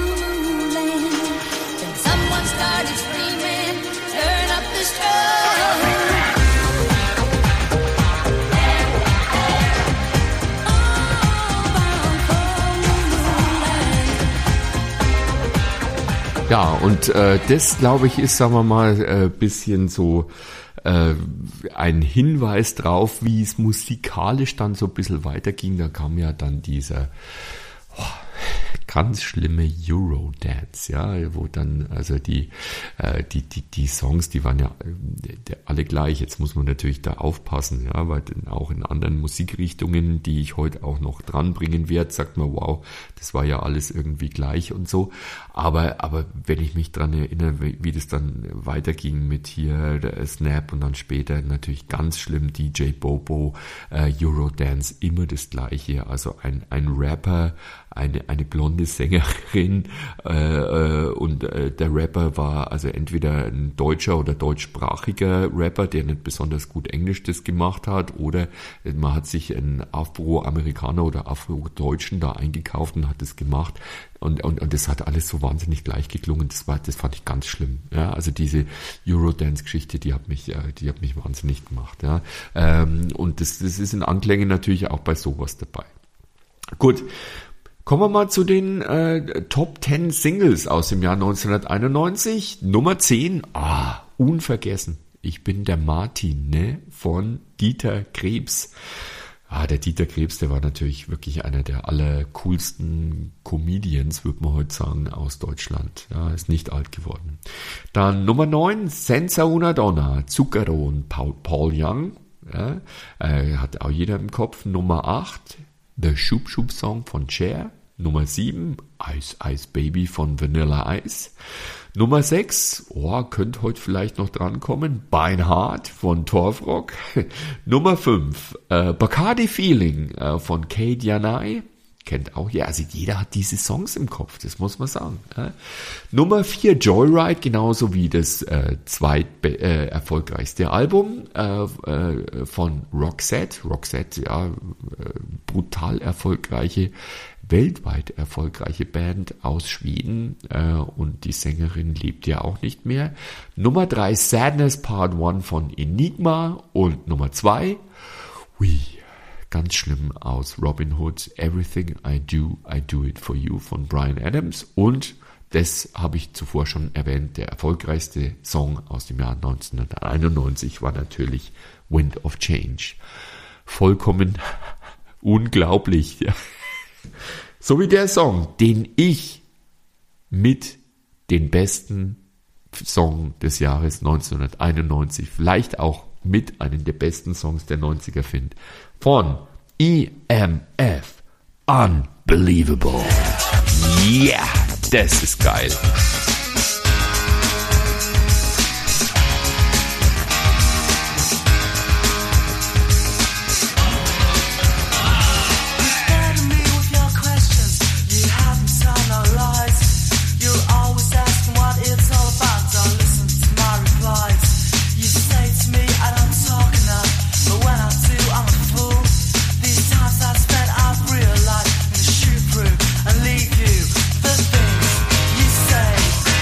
Ja, und äh, das, glaube ich, ist, sagen wir mal, äh, bisschen so äh, ein Hinweis drauf, wie es musikalisch dann so ein bisschen weiterging. Da kam ja dann dieser oh, ganz schlimme Eurodance, ja, wo dann, also die, äh, die, die, die Songs, die waren ja äh, alle gleich. Jetzt muss man natürlich da aufpassen, ja, weil auch in anderen Musikrichtungen, die ich heute auch noch dranbringen werde, sagt man, wow, das war ja alles irgendwie gleich und so. Aber, aber wenn ich mich dran erinnere, wie, wie das dann weiterging mit hier der Snap und dann später natürlich ganz schlimm D J Bobo, äh, Eurodance, immer das Gleiche. Also ein, ein Rapper, eine, eine blonde Sängerin äh, und äh, der Rapper war also entweder ein deutscher oder deutschsprachiger Rapper, der nicht besonders gut Englisch das gemacht hat, oder man hat sich einen Afroamerikaner oder Afrodeutschen da eingekauft und hat das gemacht. Und, und, und das hat alles so wahnsinnig gleich geklungen. Das war, das fand ich ganz schlimm. Ja, also diese Eurodance-Geschichte, die hat mich, die hat mich wahnsinnig gemacht. Ja, ähm, und das, das ist in Anklängen natürlich auch bei sowas dabei. Gut. Kommen wir mal zu den äh, Top zehn Singles aus dem Jahr neunzehnhunderteinundneunzig. Nummer zehn, ah, unvergessen. Ich bin der Martin, ne, von Dieter Krebs. Ah, der Dieter Krebs, der war natürlich wirklich einer der allercoolsten Comedians, würde man heute sagen, aus Deutschland. Ja, ist nicht alt geworden. Dann Nummer neun, Senza una donna, Zucchero und Paul, Paul Young. Ja, äh, hat auch jeder im Kopf. Nummer acht, The Shoop Shoop Song von Cher. Nummer sieben, Ice Ice Baby von Vanilla Ice. Nummer sechs, oh, könnte heute vielleicht noch drankommen, Beinhard von Torfrock. Nummer fünf, äh, Bacardi Feeling äh, von Kate Janai. Kennt auch, ja, also jeder hat diese Songs im Kopf, das muss man sagen. Ja. Nummer vier, Joyride, genauso wie das äh, zweit äh, erfolgreichste Album äh, äh, von Roxette. Roxette, ja, äh, brutal erfolgreiche, weltweit erfolgreiche Band aus Schweden, äh, und die Sängerin lebt ja auch nicht mehr. Nummer drei, Sadness Part eins von Enigma, und Nummer zwei, Ui, ganz schlimm aus Robin Hood, Everything I Do, I Do It For You von Bryan Adams, und das habe ich zuvor schon erwähnt, der erfolgreichste Song aus dem Jahr neunzehnhunderteinundneunzig war natürlich Wind of Change. Vollkommen unglaublich. Ja. So wie der Song, den ich mit den besten Song des Jahres neunzehnhunderteinundneunzig, vielleicht auch mit einem der besten Songs der neunziger finde, von E M F, Unbelievable. Yeah, das ist geil.
And leave you the things you say.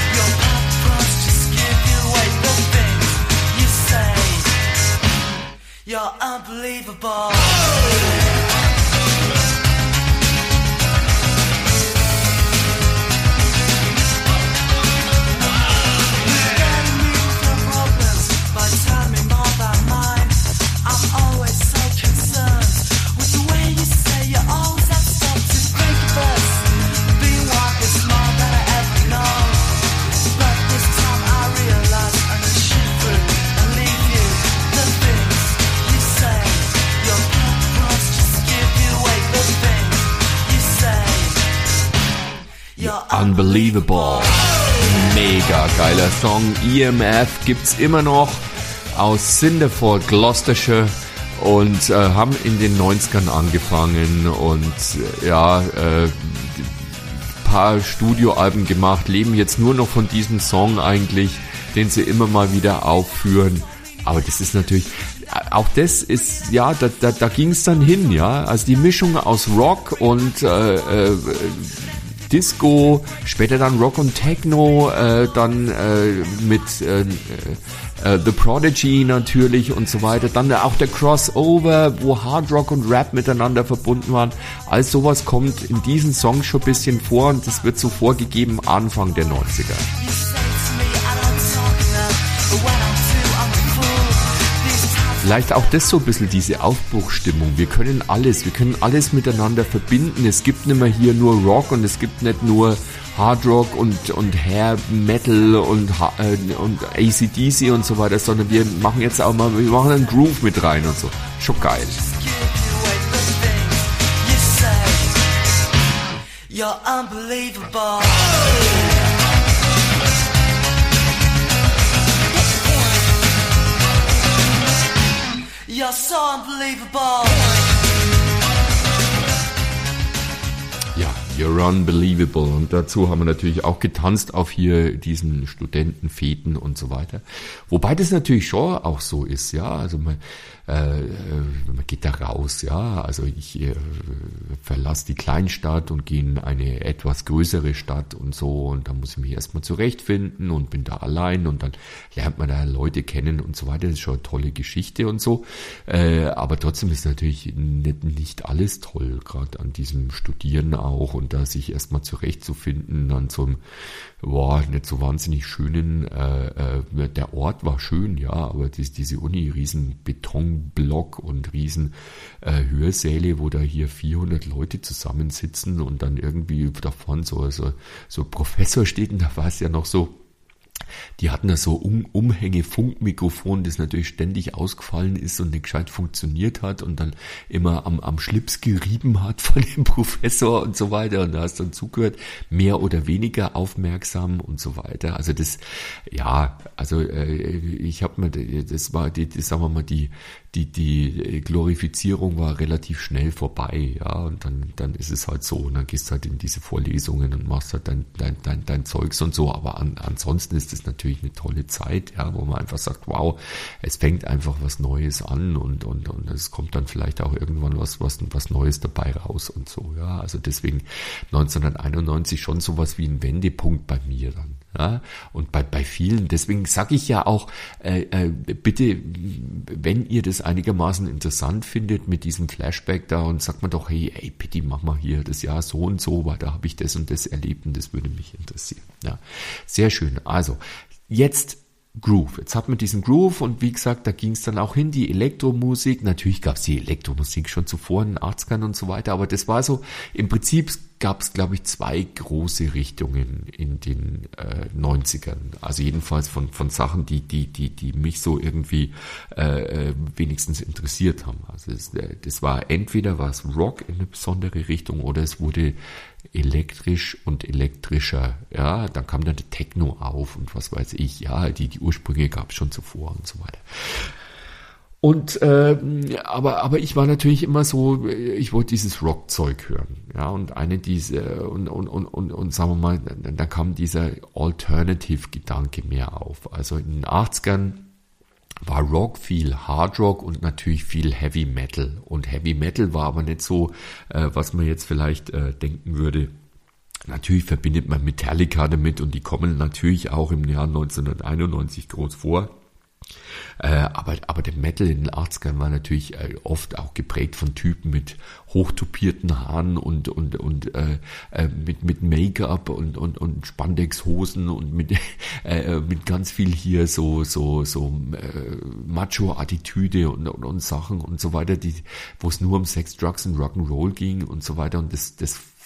Unbelievable. Mega geiler Song. E M F gibt's immer noch aus Cinderford, Gloucestershire und äh, haben in den neunzigern angefangen und äh, ja, äh, paar Studioalben gemacht, leben jetzt nur noch von diesem Song eigentlich, den sie immer mal wieder aufführen. Aber das ist natürlich, auch das ist, ja, da, da, da ging es dann hin, ja. Also die Mischung aus Rock und äh, äh, Disco, später dann Rock und Techno, äh, dann äh, mit äh, äh, The Prodigy natürlich und so weiter. Dann auch der Crossover, wo Hard Rock und Rap miteinander verbunden waren. All sowas kommt in diesen Songs schon ein bisschen vor und das wird so vorgegeben Anfang der neunziger. Vielleicht auch das so ein bisschen diese Aufbruchsstimmung. Wir können alles, wir können alles miteinander verbinden. Es gibt nicht mehr hier nur Rock und es gibt nicht nur Hard Rock und, und Hair Metal und, äh, und A C D C und so weiter, sondern wir machen jetzt auch mal, wir machen einen Groove mit rein und so. Schon geil. You're unbelievable. You're so unbelievable. Ja, you're unbelievable. Und dazu haben wir natürlich auch getanzt auf hier diesen Studentenfeten und so weiter. Wobei das natürlich schon auch so ist, ja. Also man, äh, man geht da raus, ja. Also ich äh, verlasse die Kleinstadt und gehe in eine etwas größere Stadt und so. Und da muss ich mich erstmal zurechtfinden und bin da allein und dann lernt man da Leute kennen und so weiter. Das ist schon eine tolle Geschichte und so. Äh, aber trotzdem ist natürlich nicht, nicht alles toll, gerade an diesem Studieren auch und da sich erstmal zurechtzufinden an so einem, boah, nicht so wahnsinnig schönen, äh, äh, der Ort war schön, ja, aber die, diese Uni, riesen Betonblock und riesen äh, Hörsäle, wo da hier vierhundert Leute zusammensitzen und dann irgendwie davon so, so, so Professor steht und da war es ja noch so, die hatten da so um, Umhänge-Funkmikrofon, das natürlich ständig ausgefallen ist und nicht gescheit funktioniert hat und dann immer am, am Schlips gerieben hat von dem Professor und so weiter. Und da hast du dann zugehört, mehr oder weniger aufmerksam und so weiter. Also das, ja, also äh, ich habe mir, das war die, das, sagen wir mal, die die die Glorifizierung war relativ schnell vorbei, ja, und dann dann ist es halt so, und dann gehst du halt in diese Vorlesungen und machst halt dein dein dein, dein Zeugs und so, aber an, ansonsten ist es natürlich eine tolle Zeit, ja, wo man einfach sagt, wow, es fängt einfach was Neues an und und und es kommt dann vielleicht auch irgendwann was was was Neues dabei raus und so, ja, also deswegen neunzehnhunderteinundneunzig schon sowas wie ein Wendepunkt bei mir dann. Ja, und bei bei vielen, deswegen sage ich ja auch, äh, äh, bitte, wenn ihr das einigermaßen interessant findet mit diesem Flashback da und sagt man doch, hey, ey, Pitti, mach mal hier das Jahr so und so, weil da habe ich das und das erlebt und das würde mich interessieren. Ja, sehr schön. Also, jetzt Groove. Jetzt hat man diesen Groove und wie gesagt, da ging es dann auch hin, die Elektromusik. Natürlich gab es die Elektromusik schon zuvor in den achtzigern und so weiter, aber das war so, im Prinzip gab es, glaube ich, zwei große Richtungen in den äh, neunzigern. Also jedenfalls von von Sachen, die die die die mich so irgendwie äh, wenigstens interessiert haben. Also das, das war entweder war es Rock in eine besondere Richtung oder es wurde elektrisch und elektrischer, ja, dann kam dann der Techno auf und was weiß ich, ja, die die Ursprünge gab es schon zuvor und so weiter. Und äh, aber aber ich war natürlich immer so, ich wollte dieses Rockzeug hören, ja, und eine diese und und und und, und sagen wir mal, da kam dieser Alternative-Gedanke mehr auf. Also in den achtzigern war Rock viel Hard Rock und natürlich viel Heavy Metal. Und Heavy Metal war aber nicht so, äh, was man jetzt vielleicht äh, denken würde. Natürlich verbindet man Metallica damit und die kommen natürlich auch im Jahr neunzehnhunderteinundneunzig groß vor. Äh, aber, aber der Metal in den achtzigern war natürlich äh, oft auch geprägt von Typen mit hochtupierten Haaren und und und äh, äh, mit mit Make-up und und und Spandexhosen und mit äh, mit ganz viel hier so so so äh, Macho-Attitüde und, und und Sachen und so weiter, die wo es nur um Sex, Drugs und Rock'n'Roll ging und so weiter und das das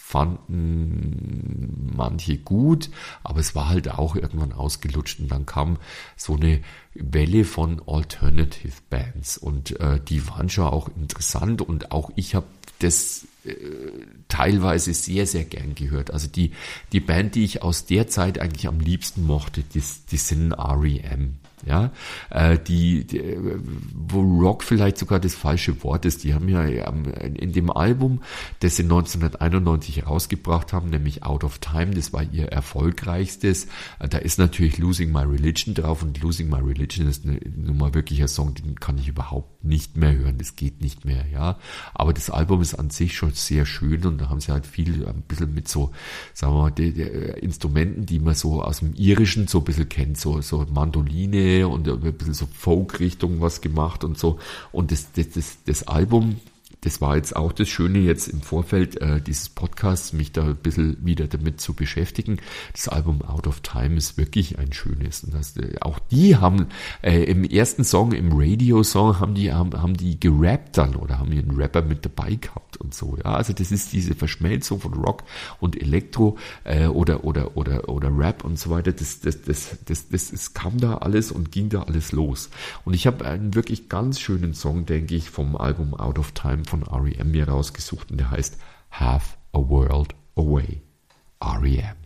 fanden manche gut, aber es war halt auch irgendwann ausgelutscht und dann kam so eine Welle von Alternative Bands und äh, die waren schon auch interessant und auch ich habe das äh, teilweise sehr, sehr gern gehört. Also die, die Band, die ich aus der Zeit eigentlich am liebsten mochte, die, die sind R E M. Ja, äh, die, die, wo Rock vielleicht sogar das falsche Wort ist, die haben ja in dem Album, das sie neunzehnhunderteinundneunzig rausgebracht haben, nämlich Out of Time, das war ihr erfolgreichstes, da ist natürlich Losing My Religion drauf und Losing My Religion ist eine, nun mal wirklich ein Song, den kann ich überhaupt nicht mehr hören, das geht nicht mehr, ja, aber das Album ist an sich schon sehr schön und da haben sie halt viel, ein bisschen mit so, sagen wir mal, die, die Instrumenten, die man so aus dem Irischen so ein bisschen kennt, so, so Mandoline und ein bisschen so Folk-Richtung was gemacht und so. Und das, das, das, das Album, das war jetzt auch das Schöne jetzt im Vorfeld äh, dieses Podcasts, mich da ein bisschen wieder damit zu beschäftigen. Das Album Out of Time ist wirklich ein schönes. Und das, äh, auch die haben äh, im ersten Song, im Radio-Song, haben die haben, haben die gerappt dann oder haben ihren Rapper mit dabei gehabt und so. Ja, also das ist diese Verschmelzung von Rock und Elektro äh, oder oder oder oder Rap und so weiter. Das das das das das es kam da alles und ging da alles los. Und ich habe einen wirklich ganz schönen Song, denke ich, vom Album Out of Time von R E M mir rausgesucht und der heißt Half a World Away. R E M.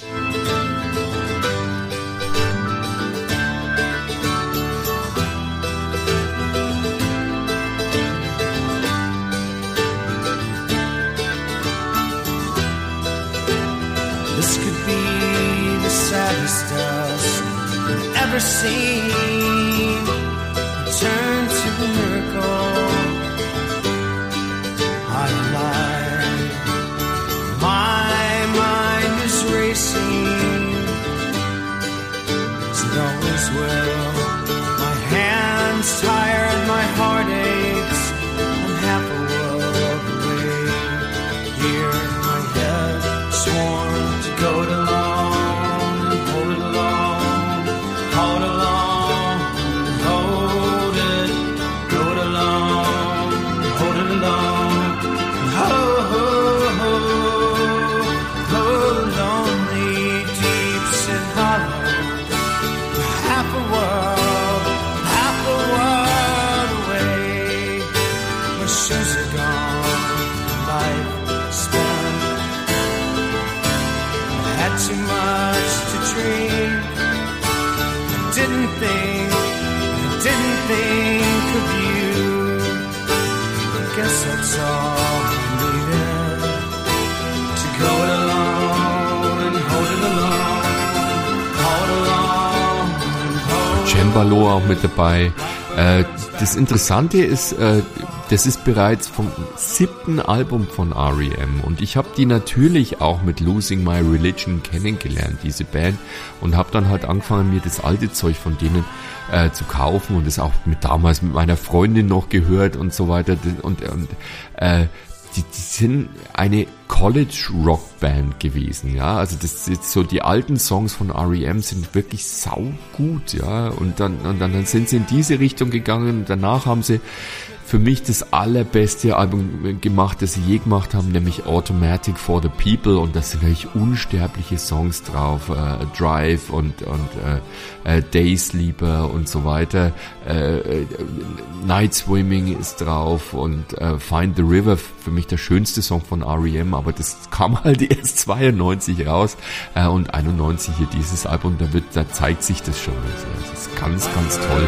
This could be the saddest dust you've ever seen. Turn to a miracle. I lie. My mind is racing, as it always will. My hands tired, my heart aches. I'm half a world away. Here, my head sworn to go it alone and hold it alone, hold it alone, hold it, go it alone, hold it alone. Oh, oh, oh, oh, lonely, deep and hollow. Half a world, half a world away. My shoes are gone, life spent. I had too much to drink. I didn't think, I didn't think of you. I guess that's all.
Cembalo auch mit dabei. Äh, das Interessante ist, äh, das ist bereits vom siebten Album von R E M und ich habe die natürlich auch mit Losing My Religion kennengelernt, diese Band, und habe dann halt angefangen, mir das alte Zeug von denen äh, zu kaufen und das auch mit damals mit meiner Freundin noch gehört und so weiter und, und äh, Die, die sind eine College-Rock-Band gewesen, ja, also das ist so, die alten Songs von R E M sind wirklich saugut, ja, und dann, und dann sind sie in diese Richtung gegangen und danach haben sie für mich das allerbeste Album gemacht, das sie je gemacht haben, nämlich Automatic for the People, und da sind natürlich unsterbliche Songs drauf, äh, Drive und, und äh, äh, Daysleeper und so weiter, äh, Night Swimming ist drauf und äh, Find the River, für mich der schönste Song von R E M, aber das kam halt erst zweiundneunzig raus äh, und einundneunzig hier dieses Album, da wird, da zeigt sich das schon, das ist ganz, ganz toll.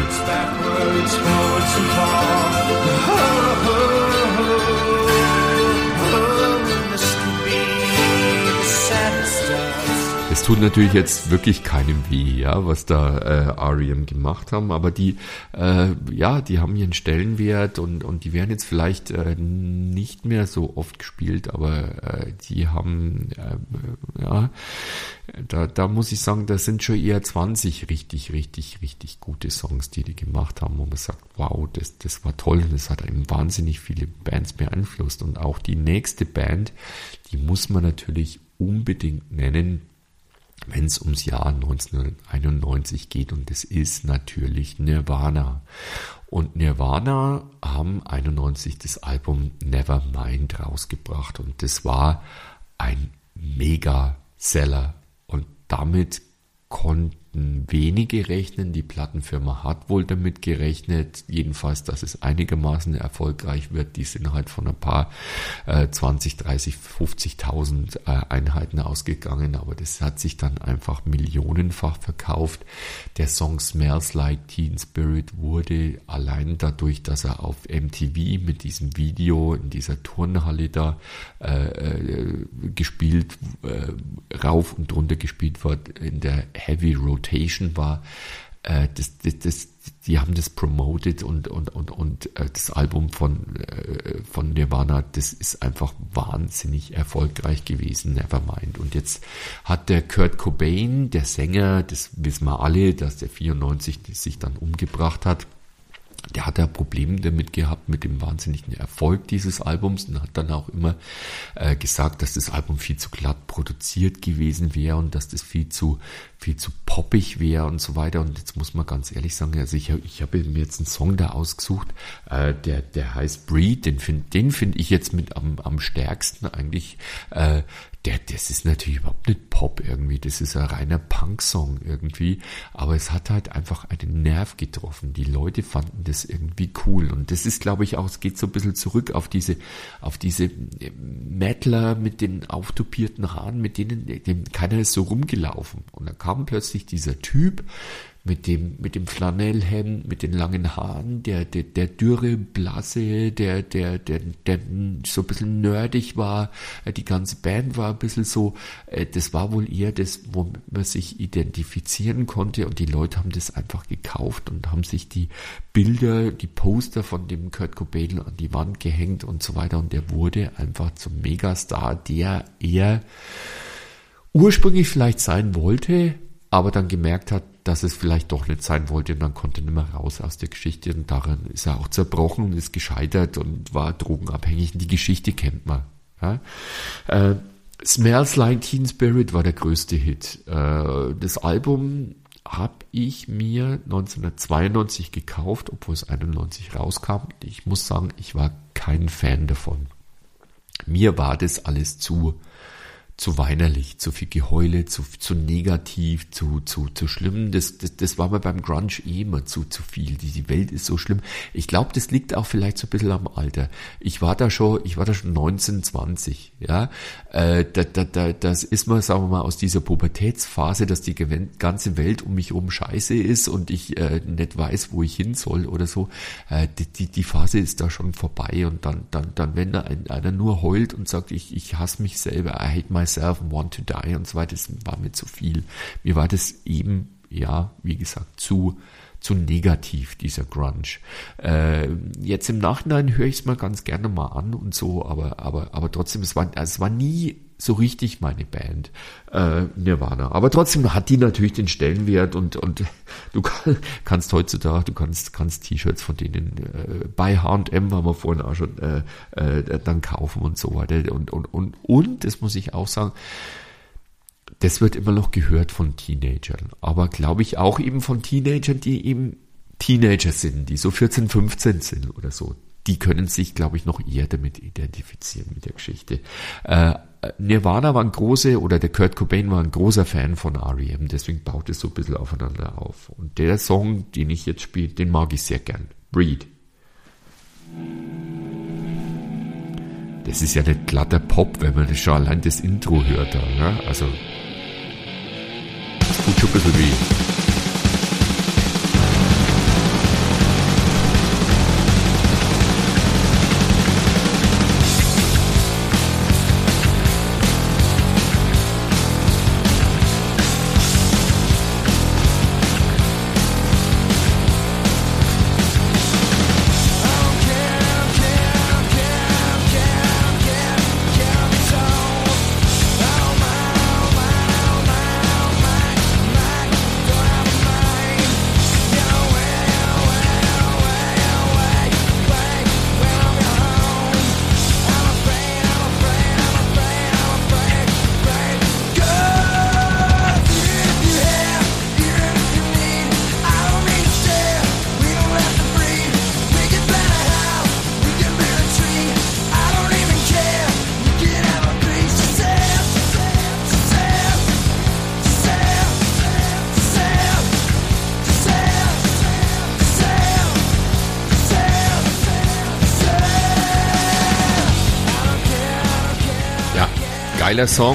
Es tut natürlich jetzt wirklich keinem weh, ja, was da äh, R E M gemacht haben, aber die, äh, ja, die haben ihren Stellenwert und und die werden jetzt vielleicht äh, nicht mehr so oft gespielt, aber äh, die haben, äh, ja, da da muss ich sagen, da sind schon eher zwanzig richtig, richtig, richtig gute Songs, die die gemacht haben, wo man sagt, wow, das das war toll, das hat eben wahnsinnig viele Bands beeinflusst, und auch die nächste Band, die muss man natürlich unbedingt nennen, wenn es ums Jahr neunzehnhunderteinundneunzig geht, und das ist natürlich Nirvana. Und Nirvana haben einundneunzig das Album Nevermind rausgebracht, und das war ein Mega-Seller. Und damit konnten wenige rechnen. Die Plattenfirma hat wohl damit gerechnet, jedenfalls, dass es einigermaßen erfolgreich wird. Die sind halt von ein paar äh, zwanzig, dreißig, fünfzigtausend äh, Einheiten ausgegangen, aber das hat sich dann einfach millionenfach verkauft. Der Song Smells Like Teen Spirit wurde allein dadurch, dass er auf M T V mit diesem Video in dieser Turnhalle da äh, äh, gespielt, äh, rauf und runter gespielt wird, in der Heavy Rotation war, äh, das, das, das, die haben das promoted und und und und äh, das Album von äh, von Nirvana, das ist einfach wahnsinnig erfolgreich gewesen, Nevermind. Und jetzt hat der Kurt Cobain, der Sänger, das wissen wir alle, dass der vierundneunzig sich dann umgebracht hat. Der hat ja Probleme damit gehabt, mit dem wahnsinnigen Erfolg dieses Albums, und hat dann auch immer äh, gesagt, dass das Album viel zu glatt produziert gewesen wäre und dass das viel zu viel zu poppig wäre und so weiter. Und jetzt muss man ganz ehrlich sagen, also ich, ich habe mir jetzt einen Song da ausgesucht, äh, der der heißt Breed, den finde den finde ich jetzt mit am am stärksten eigentlich. Äh, Der, das ist natürlich überhaupt nicht Pop irgendwie, das ist ein reiner Punk-Song irgendwie, aber es hat halt einfach einen Nerv getroffen. Die Leute fanden das irgendwie cool, und das ist, glaube ich, auch, es geht so ein bisschen zurück auf diese, auf diese Mettler mit den auftupierten Haaren, mit denen, dem, keiner ist so rumgelaufen, und dann kam plötzlich dieser Typ mit dem mit dem Flanellhemd, mit den langen Haaren, der der der dürre Blasse, der der der der so ein bisschen nerdig war. Die ganze Band war ein bisschen so, das war wohl eher das, wo man sich identifizieren konnte, und die Leute haben das einfach gekauft und haben sich die Bilder, die Poster von dem Kurt Cobain an die Wand gehängt und so weiter, und der wurde einfach zum Megastar, der er ursprünglich vielleicht sein wollte, aber dann gemerkt hat, dass es vielleicht doch nicht sein wollte, und dann konnte er nicht mehr raus aus der Geschichte, und daran ist er auch zerbrochen und ist gescheitert und war drogenabhängig. Die Geschichte kennt man. Ja? Äh, Smells Like Teen Spirit war der größte Hit. Äh, das Album habe ich mir neunzehnhundertzweiundneunzig gekauft, obwohl es einundneunzig rauskam. Ich muss sagen, ich war kein Fan davon. Mir war das alles zu zu weinerlich, zu viel Geheule, zu, zu negativ, zu, zu, zu schlimm. Das, das, das war mir beim Grunge eh immer zu, zu viel. Die, die Welt ist so schlimm. Ich glaube, das liegt auch vielleicht so ein bisschen am Alter. Ich war da schon, ich war da schon neunzehn, zwanzig, ja. Äh, da, da, da, das ist mal, sagen wir mal, aus dieser Pubertätsphase, dass die ganze Welt um mich herum scheiße ist und ich äh, nicht weiß, wo ich hin soll oder so. Äh, die, die, die Phase ist da schon vorbei, und dann, dann, dann, wenn da ein, einer nur heult und sagt, ich, ich hasse mich selber, I hate myself, want to die und so weiter, das war mir zu viel. Mir war das eben, ja, wie gesagt, zu zu negativ, dieser Grunge. Äh, jetzt im Nachhinein höre ich es mal ganz gerne mal an und so, aber aber aber trotzdem, es war also es war nie so richtig meine Band, äh, Nirvana. Aber trotzdem hat die natürlich den Stellenwert, und und du kann, kannst heutzutage, du kannst kannst T-Shirts von denen äh, bei H und M, haben wir vorhin auch schon äh, äh, dann kaufen und so weiter. Und und und und das muss ich auch sagen, das wird immer noch gehört von Teenagern, aber glaube ich auch eben von Teenagern, die eben Teenager sind, die so vierzehn, fünfzehn sind oder so. Die können sich, glaube ich, noch eher damit identifizieren mit der Geschichte. Äh, Nirvana war ein großer, oder der Kurt Cobain war ein großer Fan von R E M, deswegen baut es so ein bisschen aufeinander auf. Und der Song, den ich jetzt spiele, den mag ich sehr gern. Breed. Das ist ja nicht glatter Pop, wenn man das schon allein das Intro hört. Da, ne? Also, das tut schon ein bisschen weh.
Oh,
geiler Song.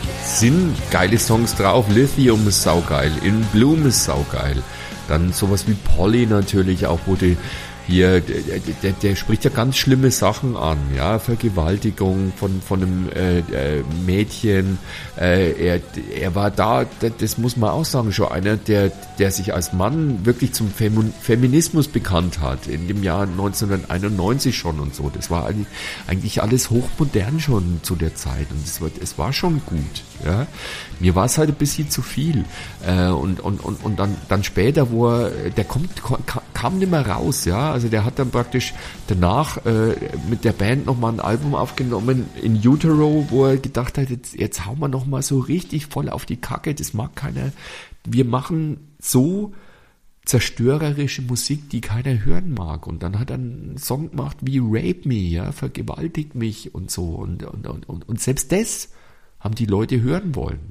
Sind geile Songs drauf. Lithium ist saugeil. In Bloom ist saugeil. Dann sowas wie Polly natürlich auch, wo die hier, der, der, der spricht ja ganz schlimme Sachen an, ja, Vergewaltigung von von einem äh, äh, Mädchen. Äh, er er war da, das muss man auch sagen, schon einer, der der sich als Mann wirklich zum Fem- Feminismus bekannt hat in dem Jahr neunzehnhunderteinundneunzig schon und so. Das war eigentlich, eigentlich alles hochmodern schon zu der Zeit und es war es war schon gut, ja. Mir war es halt ein bisschen zu viel äh, und und und und dann dann später, wo er, der kommt kam nicht mehr raus, ja. Also der hat dann praktisch danach äh, mit der Band nochmal ein Album aufgenommen in Utero, wo er gedacht hat, jetzt, jetzt hauen wir nochmal so richtig voll auf die Kacke, das mag keiner. Wir machen so zerstörerische Musik, die keiner hören mag. Und dann hat er einen Song gemacht wie Rape Me, ja, vergewaltigt mich und so. Und, und, und, und selbst das haben die Leute hören wollen.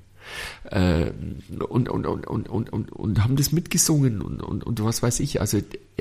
Äh, und, und, und, und, und, und, und haben das mitgesungen und, und, und was weiß ich, also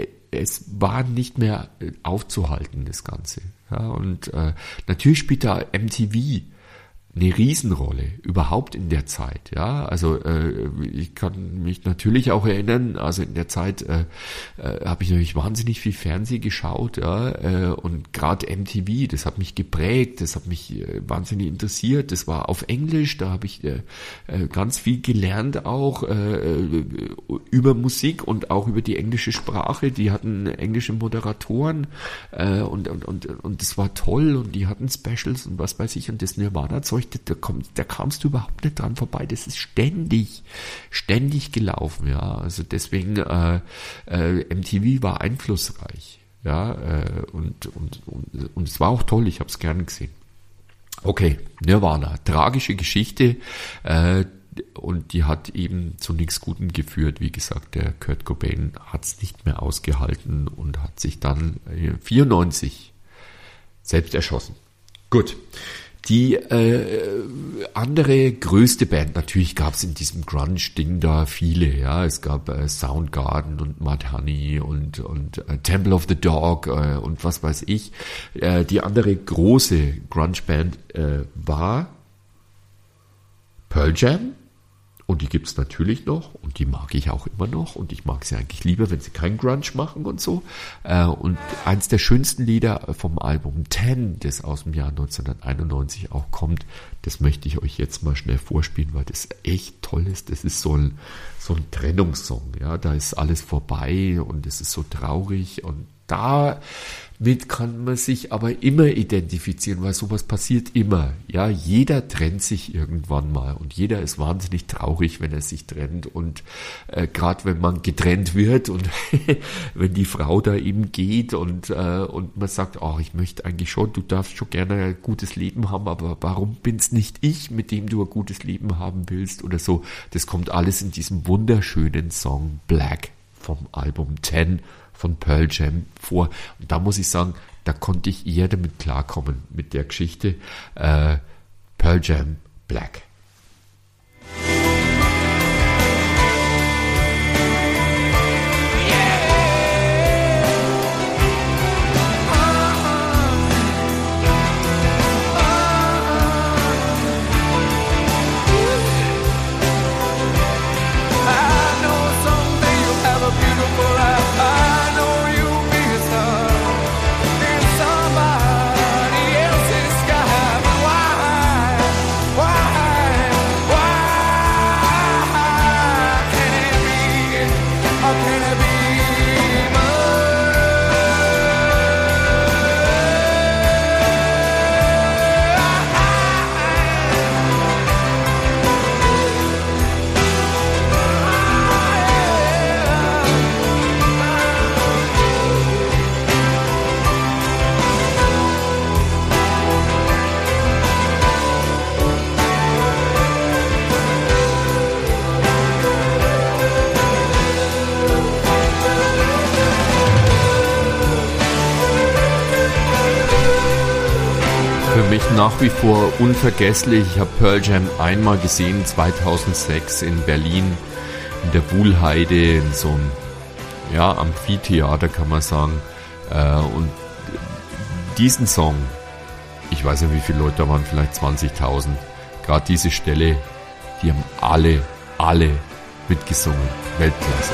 es war nicht mehr aufzuhalten, das Ganze. Ja, und äh, natürlich spielt da M T V eine Riesenrolle, überhaupt in der Zeit, ja, also äh, ich kann mich natürlich auch erinnern, also in der Zeit äh, äh, habe ich natürlich wahnsinnig viel Fernsehen geschaut, ja, äh, und gerade M T V, das hat mich geprägt, das hat mich äh, wahnsinnig interessiert, das war auf Englisch, da habe ich äh, äh, ganz viel gelernt auch äh, über Musik und auch über die englische Sprache, die hatten englische Moderatoren äh, und, und, und, und das war toll und die hatten Specials und was weiß ich und das Nirvana-Zeug, Da, komm, da kamst du überhaupt nicht dran vorbei. Das ist ständig, ständig gelaufen, ja. Also deswegen äh, äh, M T V war einflussreich, ja. Äh, und, und, und, und es war auch toll. Ich habe es gern gesehen. Okay, Nirvana, tragische Geschichte. Äh, und die hat eben zu nichts Gutem geführt. Wie gesagt, der Kurt Cobain hat es nicht mehr ausgehalten und hat sich dann vierundneunzig selbst erschossen. Gut. Die äh, andere größte Band, natürlich gab es in diesem Grunge-Ding da viele, ja, es gab äh, Soundgarden und Mudhoney und und äh, Temple of the Dog äh, und was weiß ich. Äh, die andere große Grunge-Band äh, war Pearl Jam. Und die gibt's natürlich noch und die mag ich auch immer noch und ich mag sie eigentlich lieber, wenn sie kein Grunge machen und so. Und eins der schönsten Lieder vom Album Ten, das aus dem Jahr neunzehnhunderteinundneunzig auch kommt, das möchte ich euch jetzt mal schnell vorspielen, weil das echt toll ist. Das ist so ein, so ein Trennungssong, ja, da ist alles vorbei und es ist so traurig und damit kann man sich aber immer identifizieren, weil sowas passiert immer. Ja, jeder trennt sich irgendwann mal und jeder ist wahnsinnig traurig, wenn er sich trennt und äh, gerade wenn man getrennt wird und wenn die Frau da eben geht und äh, und man sagt, oh, ich möchte eigentlich schon, du darfst schon gerne ein gutes Leben haben, aber warum bin's nicht ich, mit dem du ein gutes Leben haben willst oder so. Das kommt alles in diesem wunderschönen Song Black vom Album Ten von Pearl Jam vor. Und da muss ich sagen, da konnte ich eher damit klarkommen, mit der Geschichte. Äh, Pearl Jam Black. Nach wie vor unvergesslich. Ich habe Pearl Jam einmal gesehen, zweitausendsechs in Berlin, in der Wuhlheide, in so einem ja, Amphitheater kann man sagen. Und diesen Song, ich weiß nicht, wie viele Leute da waren, vielleicht zwanzigtausend, gerade diese Stelle, die haben alle, alle mitgesungen. Weltklasse.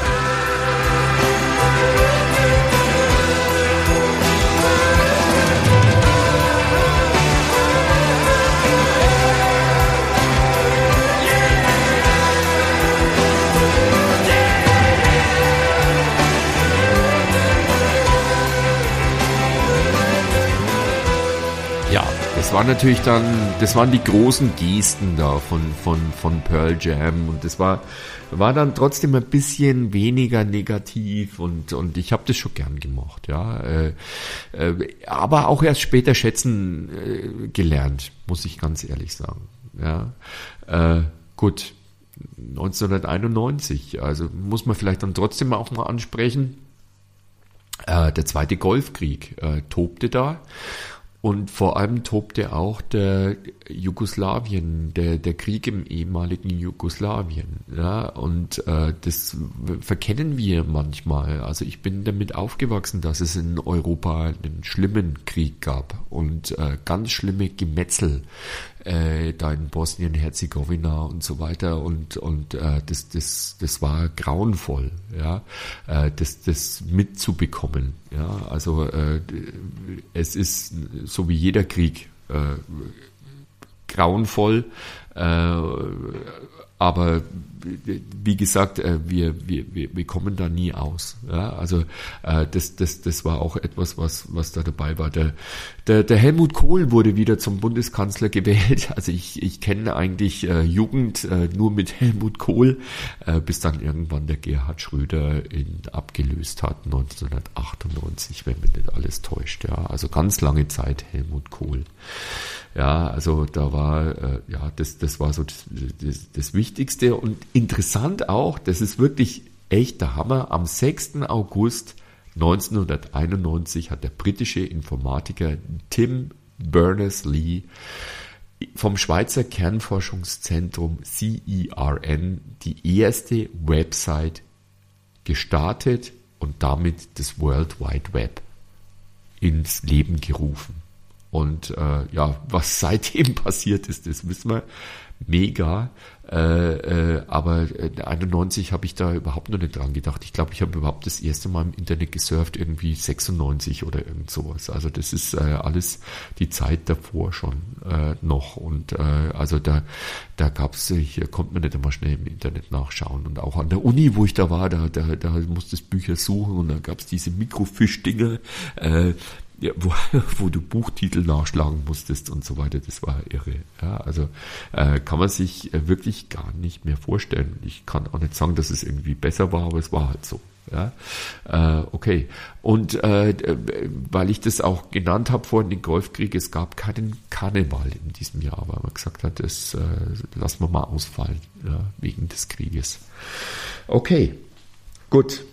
Das war natürlich dann, das waren die großen Gesten da von, von, von Pearl Jam und das war, war dann trotzdem ein bisschen weniger negativ und, und ich habe das schon gern gemocht, ja, äh, äh, aber auch erst später schätzen äh, gelernt, muss ich ganz ehrlich sagen, ja, äh, gut, neunzehnhunderteinundneunzig, also muss man vielleicht dann trotzdem auch mal ansprechen, äh, der zweite Golfkrieg äh, tobte da. Und vor allem tobte auch der Jugoslawien, der, der Krieg im ehemaligen Jugoslawien. Ja, und äh, das verkennen wir manchmal. Also ich bin damit aufgewachsen, dass es in Europa einen schlimmen Krieg gab und äh, ganz schlimme Gemetzel äh, da in Bosnien-Herzegowina und so weiter. Und und äh, das das das war grauenvoll, ja, äh, das das mitzubekommen. Ja, also äh, es ist so wie jeder Krieg äh, grauenvoll, äh, aber wie gesagt, äh, wir, wir, wir kommen da nie aus. Ja? Also äh, das, das, das war auch etwas, was, was da dabei war. Der, der, der Helmut Kohl wurde wieder zum Bundeskanzler gewählt. Also ich, ich kenne eigentlich äh, Jugend äh, nur mit Helmut Kohl, äh, bis dann irgendwann der Gerhard Schröder ihn abgelöst hat, neunzehnhundertachtundneunzig, wenn mich nicht alles täuscht. Ja, also ganz lange Zeit Helmut Kohl. Ja, also da war, äh, ja, das, das war so das, das, das Wichtigste und interessant auch, das ist wirklich echt der Hammer. Am sechsten August neunzehnhunderteinundneunzig hat der britische Informatiker Tim Berners-Lee vom Schweizer Kernforschungszentrum C E R N die erste Website gestartet und damit das World Wide Web ins Leben gerufen. Und äh, ja, was seitdem passiert ist, das wissen wir. Mega. Äh, äh, aber einundneunzig habe ich da überhaupt noch nicht dran gedacht. Ich glaube, ich habe überhaupt das erste Mal im Internet gesurft, irgendwie sechsundneunzig oder irgend sowas. Also das ist äh, alles die Zeit davor schon äh, noch. Und äh, also da da gab's, hier konnte man nicht immer schnell im Internet nachschauen. Und auch an der Uni, wo ich da war, da da, da musstest Bücher suchen und da gab's diese Mikrofisch-Dinger, äh, ja, wo, wo du Buchtitel nachschlagen musstest und so weiter, das war irre. Ja, also äh, kann man sich äh, wirklich gar nicht mehr vorstellen. Ich kann auch nicht sagen, dass es irgendwie besser war, aber es war halt so. Ja, äh, okay. Und äh, weil ich das auch genannt habe vorhin, den Golfkrieg, es gab keinen Karneval in diesem Jahr, weil man gesagt hat, das äh, lassen wir mal ausfallen, ja, wegen des Krieges. Okay, gut.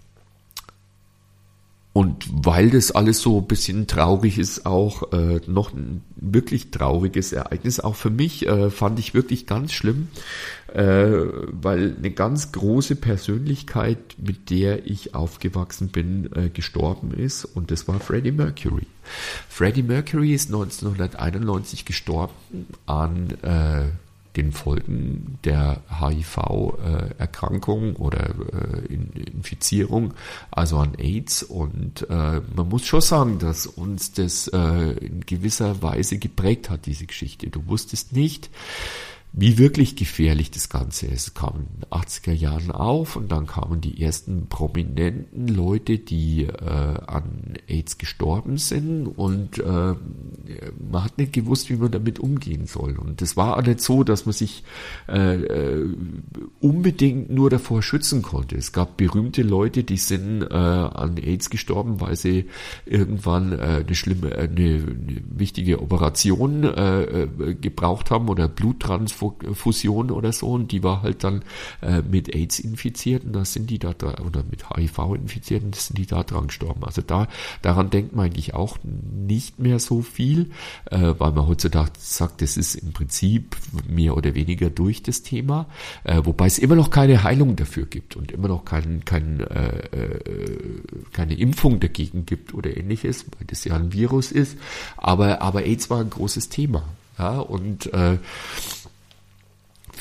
Und weil das alles so ein bisschen traurig ist, auch äh, noch ein wirklich trauriges Ereignis, auch für mich, äh, fand ich wirklich ganz schlimm, äh, weil eine ganz große Persönlichkeit, mit der ich aufgewachsen bin, äh, gestorben ist, und das war Freddie Mercury. Freddie Mercury ist neunzehnhunderteinundneunzig gestorben an äh, den Folgen der H I V-Erkrankung oder äh, Infizierung, also an AIDS. Und äh, man muss schon sagen, dass uns das äh, in gewisser Weise geprägt hat, diese Geschichte. Du wusstest nicht, wie wirklich gefährlich das Ganze ist. Es kam in den achtziger Jahren auf und dann kamen die ersten prominenten Leute, die äh, an AIDS gestorben sind, und äh, man hat nicht gewusst, wie man damit umgehen soll. Und es war auch nicht so, dass man sich äh, unbedingt nur davor schützen konnte. Es gab berühmte Leute, die sind äh, an AIDS gestorben, weil sie irgendwann äh, eine schlimme, eine, eine wichtige Operation äh, gebraucht haben oder Bluttransfusion Fusion oder so, und die war halt dann äh, mit AIDS infiziert, und da sind die da, oder mit H I V infiziert, und sind die da dran gestorben. Also da, daran denkt man eigentlich auch nicht mehr so viel, äh, weil man heutzutage sagt, das ist im Prinzip mehr oder weniger durch das Thema, äh, wobei es immer noch keine Heilung dafür gibt und immer noch kein, kein, äh, äh, keine Impfung dagegen gibt oder ähnliches, weil das ja ein Virus ist, aber, aber AIDS war ein großes Thema. Ja, und äh,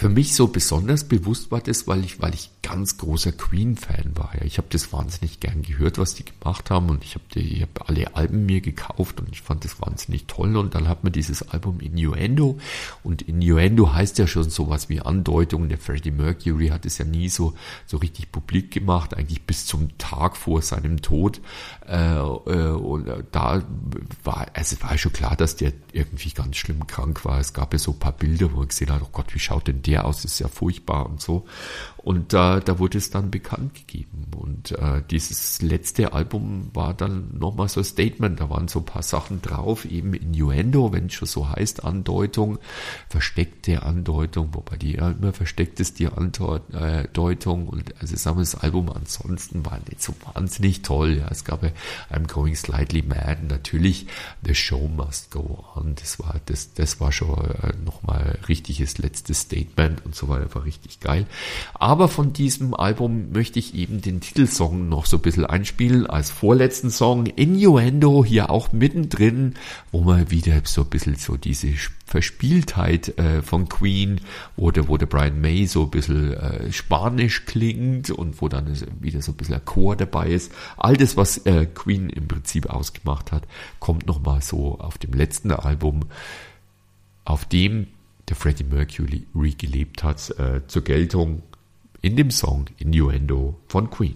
Für mich so besonders bewusst war das, weil ich, weil ich ganz großer Queen-Fan war. Ja, ich habe das wahnsinnig gern gehört, was die gemacht haben, und ich habe ich hab alle Alben mir gekauft und ich fand das wahnsinnig toll. Und dann hat man dieses Album Innuendo, und Innuendo heißt ja schon sowas wie Andeutung. Der Freddie Mercury hat es ja nie so so richtig publik gemacht, eigentlich bis zum Tag vor seinem Tod. Äh, äh, und da war, also es war schon klar, dass der irgendwie ganz schlimm krank war. Es gab ja so ein paar Bilder, wo man gesehen hat, oh Gott, wie schaut denn der aus? Das ist ja furchtbar und so. Und äh, da wurde es dann bekannt gegeben. Und äh, dieses letzte Album war dann nochmal so ein Statement. Da waren so ein paar Sachen drauf, eben Innuendo, wenn es schon so heißt, Andeutung, versteckte Andeutung, wobei die ja immer versteckt ist, die Andeutung. Und also sagen wir, das Album ansonsten war nicht so wahnsinnig toll. Ja, es gab ja I'm Going Slightly Mad, natürlich The Show Must Go On. Das war das, das war schon äh, nochmal richtiges letztes Statement und so weiter, war richtig geil. Aber von diesem Album möchte ich eben den Titelsong noch so ein bisschen einspielen als vorletzten Song, Innuendo, hier auch mittendrin, wo man wieder so ein bisschen so diese Verspieltheit äh, von Queen, wo der, wo der Brian May so ein bisschen äh, spanisch klingt und wo dann wieder so ein bisschen ein Chor dabei ist. All das, was äh, Queen im Prinzip ausgemacht hat, kommt nochmal so auf dem letzten Album, auf dem der Freddie Mercury gelebt hat, äh, zur Geltung in dem Song Innuendo von Queen.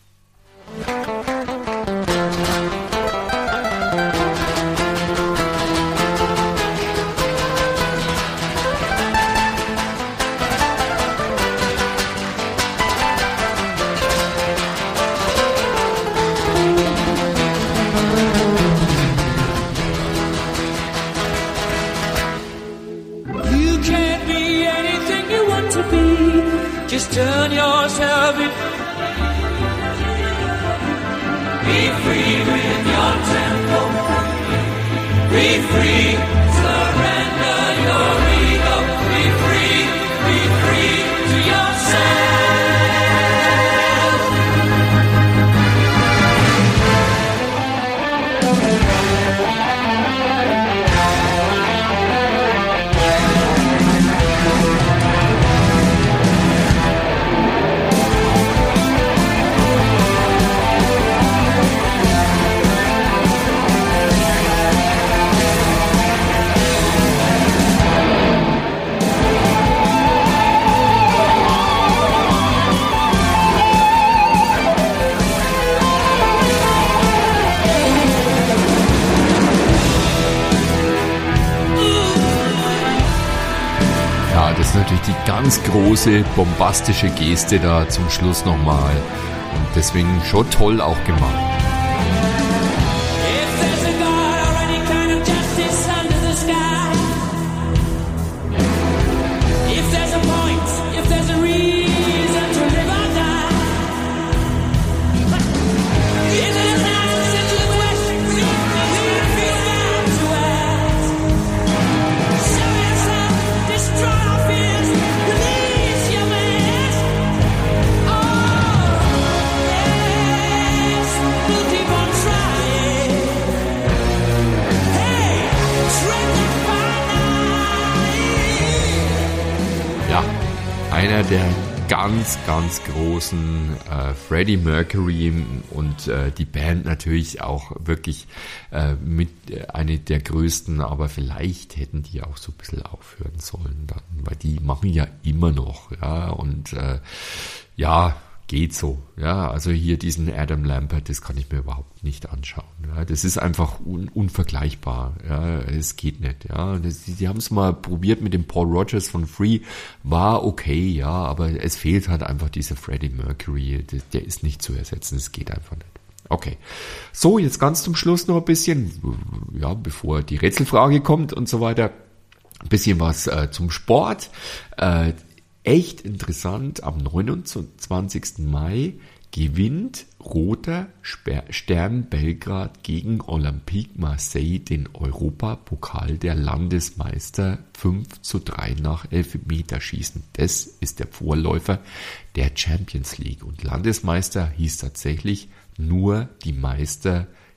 Just turn yourself in. Be free with your tempo. Be free. Surrender your ego. Be free. Be free to yourself.
Das ist natürlich die ganz große, bombastische Geste da zum Schluss nochmal. Und deswegen schon toll auch gemacht. Einer der ganz, ganz großen äh, Freddie Mercury und äh, die Band natürlich auch wirklich äh, mit äh, eine der größten, aber vielleicht hätten die auch so ein bisschen aufhören sollen dann, weil die machen ja immer noch, ja, und äh, ja, geht so, ja, also hier diesen Adam Lambert, das kann ich mir überhaupt nicht anschauen, ja, das ist einfach un- unvergleichbar, ja, es geht nicht, ja, das, die haben es mal probiert mit dem Paul Rogers von Free, war okay, ja, aber es fehlt halt einfach dieser Freddie Mercury, der, der ist nicht zu ersetzen, es geht einfach nicht. Okay, so, jetzt ganz zum Schluss noch ein bisschen, ja, bevor die Rätselfrage kommt und so weiter, ein bisschen was äh, zum Sport, äh, echt interessant, am neunundzwanzigsten Mai gewinnt Roter Stern Belgrad gegen Olympique Marseille den Europapokal der Landesmeister fünf zu drei nach Elfmeterschießen. Das ist der Vorläufer der Champions League. Und Landesmeister hieß tatsächlich nur die Meister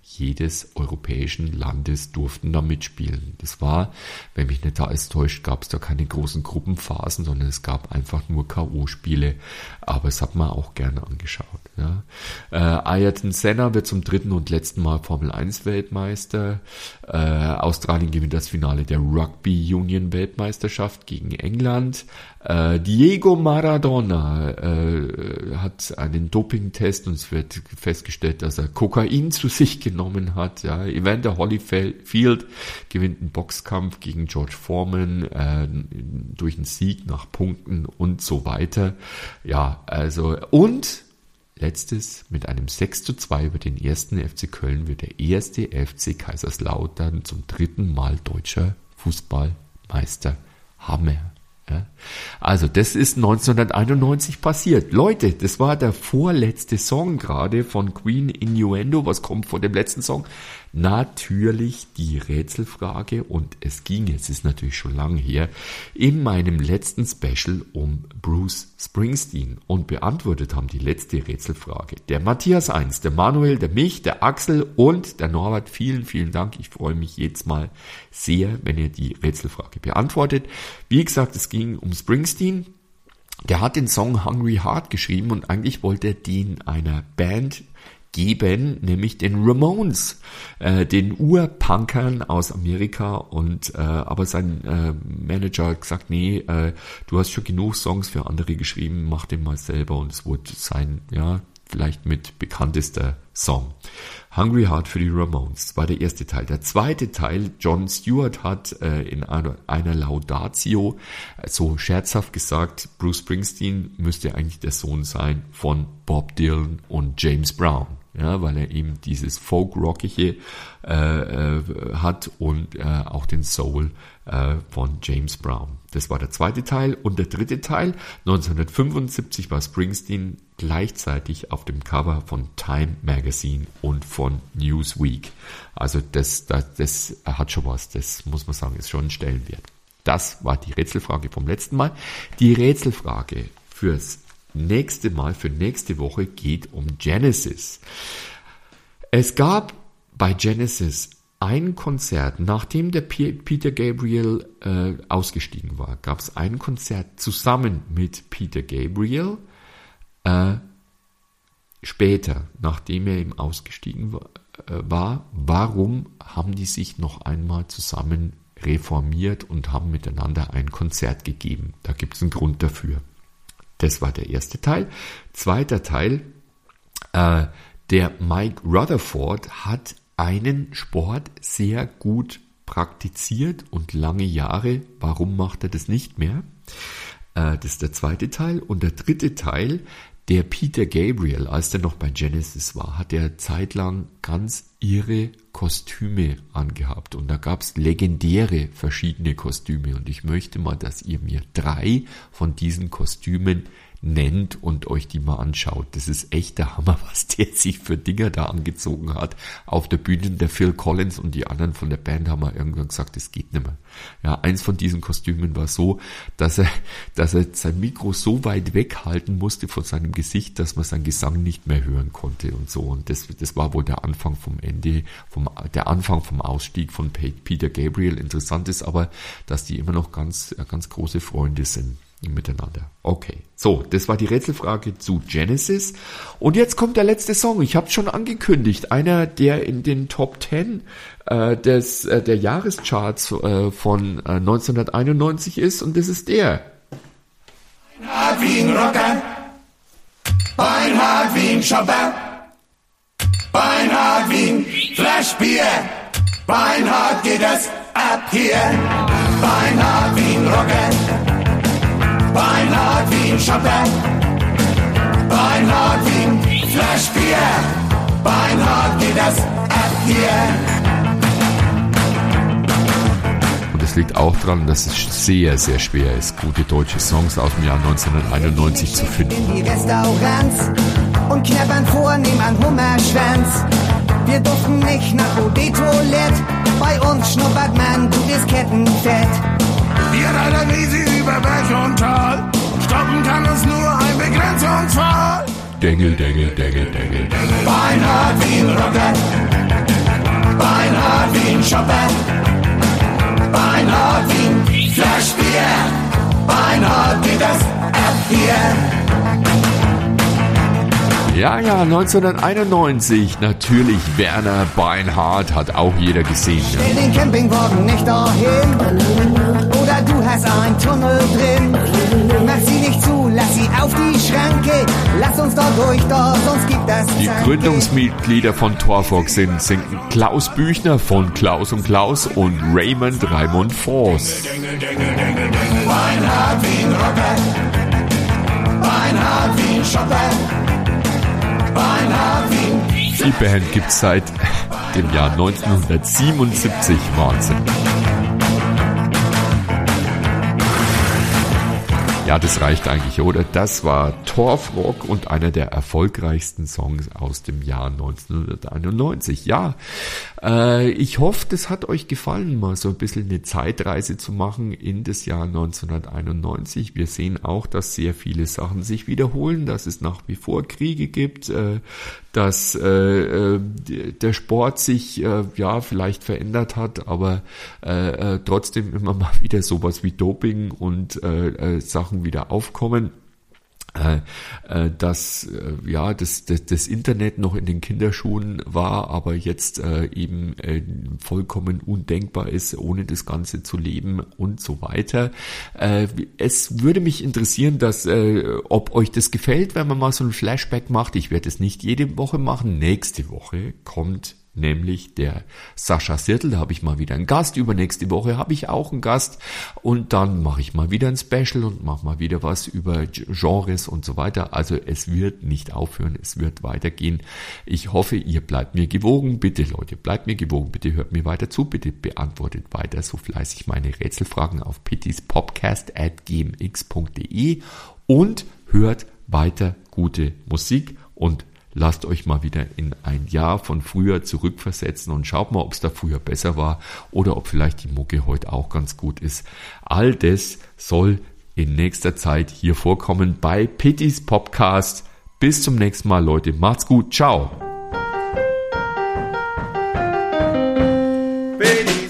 jedes europäischen Landes durften da mitspielen. Das war, wenn mich nicht alles täuscht, gab es da keine großen Gruppenphasen, sondern es gab einfach nur K O-Spiele. Aber es hat man auch gerne angeschaut. Ja. Äh, Ayrton Senna wird zum dritten und letzten Mal Formel eins Weltmeister. Äh, Australien gewinnt das Finale der Rugby Union Weltmeisterschaft gegen England. Äh, Diego Maradona äh, hat einen Dopingtest und es wird festgestellt, dass er Kokain zu sich genommen hat. Ja. Evander Holyfield gewinnt einen Boxkampf gegen George Foreman äh, durch einen Sieg nach Punkten und so weiter. Ja, also und letztes mit einem sechs zu zwei über den ersten F C Köln wird der erste F C Kaiserslautern zum dritten Mal deutscher Fußballmeister. Hammer. Ja. Also das ist neunzehnhunderteinundneunzig passiert. Leute, das war der vorletzte Song gerade von Queen, Innuendo. Was kommt vor dem letzten Song? Natürlich die Rätselfrage und es ging, jetzt ist natürlich schon lange her, in meinem letzten Special um Bruce Springsteen und beantwortet haben die letzte Rätselfrage der Matthias eins, der Manuel, der mich, der Axel und der Norbert. Vielen, vielen Dank. Ich freue mich jedes Mal sehr, wenn ihr die Rätselfrage beantwortet. Wie gesagt, es ging um Springsteen. Der hat den Song Hungry Heart geschrieben und eigentlich wollte er den einer Band geben, nämlich den Ramones, äh, den Urpunkern aus Amerika und äh, aber sein äh, Manager hat gesagt, nee, äh, du hast schon genug Songs für andere geschrieben, mach den mal selber und es wurde sein, ja, vielleicht mit bekanntester Song. Hungry Heart für die Ramones, das war der erste Teil. Der zweite Teil, Jon Stewart hat äh, in einer, einer Laudatio äh, so scherzhaft gesagt, Bruce Springsteen müsste eigentlich der Sohn sein von Bob Dylan und James Brown. Ja, weil er eben dieses Folk-Rockige äh, äh, hat und äh, auch den Soul äh, von James Brown. Das war der zweite Teil. Und der dritte Teil, neunzehnhundertfünfundsiebzig war Springsteen gleichzeitig auf dem Cover von Time Magazine und von Newsweek. Also das, das, das hat schon was, das muss man sagen, ist schon ein Stellenwert. Das war die Rätselfrage vom letzten Mal. Die Rätselfrage fürs nächste Mal, für nächste Woche geht um Genesis. Es gab bei Genesis ein Konzert, nachdem der P- Peter Gabriel äh, ausgestiegen war, gab es ein Konzert zusammen mit Peter Gabriel. Äh, später, nachdem er eben ausgestiegen war, äh, war, warum haben die sich noch einmal zusammen reformiert und haben miteinander ein Konzert gegeben? Da gibt es einen Grund dafür. Das war der erste Teil. Zweiter Teil, äh, der Mike Rutherford hat einen Sport sehr gut praktiziert und lange Jahre. Warum macht er das nicht mehr? Äh, das ist der zweite Teil. Und der dritte Teil, der Peter Gabriel, als der noch bei Genesis war, hat er zeitlang ganz irre Kostüme angehabt. Und da gab es legendäre verschiedene Kostüme. Und ich möchte mal, dass ihr mir drei von diesen Kostümen nennt und euch die mal anschaut. Das ist echt der Hammer, was der sich für Dinger da angezogen hat. Auf der Bühne der Phil Collins und die anderen von der Band haben irgendwann gesagt, das geht nicht mehr. Ja, eins von diesen Kostümen war so, dass er, dass er sein Mikro so weit weghalten musste von seinem Gesicht, dass man seinen Gesang nicht mehr hören konnte und so. Und das, das war wohl der Anfang vom Ende, vom, der Anfang vom Ausstieg von Peter Gabriel. Interessant ist aber, dass die immer noch ganz, ganz große Freunde sind miteinander. Okay, so, das war die Rätselfrage zu Genesis. Und jetzt kommt der letzte Song. Ich habe es schon angekündigt. Einer, der in den Top Ten äh, des, äh, der Jahrescharts äh, von äh, neunzehnhunderteinundneunzig ist. Und das ist der.
Beinhart wie ein Rocker, beinhart wie ein Shopper, beinhart wie ein Flaschbier, beinhart geht es ab hier. Beinhart wie ein Rocker, beinhart wie ein Shopper, beinhart wie ein Flaschbier, beinhart geht das ab hier.
Und es liegt auch daran, dass es sehr, sehr schwer ist, gute deutsche Songs aus dem Jahr neunzehnhunderteinundneunzig zu finden.
In die Restaurants und knabbern vornehm an Hummerschwanz. Wir durften nicht nach Bode-Toilette, bei uns schnuppert man gutes Kettenfett.
Wir reiten easy über Berg und Tal. Stoppen kann uns nur ein Begrenzungsfall.
Dengel, Dengel, Dengel, Dengel.
Beinhart wie ein Rocker, Shopper, Beinhard wie ein Flaschbier. Beinhard geht das ab hier.
Ja, ja, neunzehnhunderteinundneunzig, natürlich Werner Beinhardt, hat auch jeder gesehen.
Stell den Campingwagen nicht dahin, oder du hast einen Tunnel drin. Mach sie nicht zu, lass sie auf die Schranke, lass uns da durch, da, sonst gibt das
Die
Zanke.
Gründungsmitglieder von Torfrock sind, sind Klaus Büchner von Klaus und Klaus und Raymond Raimund Voss.
Beinhard wie ein Rocker, Beinhard wie ein Shopper, Beinhard wie ein...
Die Band gibt's seit dem Jahr neunzehnhundertsiebenundsiebzig. Wahnsinn. Ja, das reicht eigentlich, oder? Das war Torfrock und einer der erfolgreichsten Songs aus dem Jahr neunzehnhunderteinundneunzig. Ja, äh, ich hoffe, das hat euch gefallen, mal so ein bisschen eine Zeitreise zu machen in das Jahr neunzehnhunderteinundneunzig. Wir sehen auch, dass sehr viele Sachen sich wiederholen, dass es nach wie vor Kriege gibt, äh, dass äh, der Sport sich äh, ja vielleicht verändert hat, aber äh, äh, trotzdem immer mal wieder sowas wie Doping und äh, äh, Sachen wieder aufkommen. Äh, äh, dass äh, ja das, das das Internet noch in den Kinderschuhen war, aber jetzt äh, eben äh, vollkommen undenkbar ist, ohne das Ganze zu leben und so weiter. Äh, es würde mich interessieren, dass äh, ob euch das gefällt, wenn man mal so ein Flashback macht. Ich werde es nicht jede Woche machen. Nächste Woche kommt nämlich der Sascha Sirtl, da habe ich mal wieder einen Gast. Übernächste Woche habe ich auch einen Gast und dann mache ich mal wieder ein Special und mache mal wieder was über Genres und so weiter. Also es wird nicht aufhören, es wird weitergehen. Ich hoffe, ihr bleibt mir gewogen. Bitte Leute, bleibt mir gewogen. Bitte hört mir weiter zu. Bitte beantwortet weiter so fleißig meine Rätselfragen auf pittys-podcast at gmx punkt de und hört weiter gute Musik und lasst euch mal wieder in ein Jahr von früher zurückversetzen und schaut mal, ob es da früher besser war oder ob vielleicht die Mucke heute auch ganz gut ist. All das soll in nächster Zeit hier vorkommen bei Pittys Podcast. Bis zum nächsten Mal, Leute. Macht's gut. Ciao.
Pittys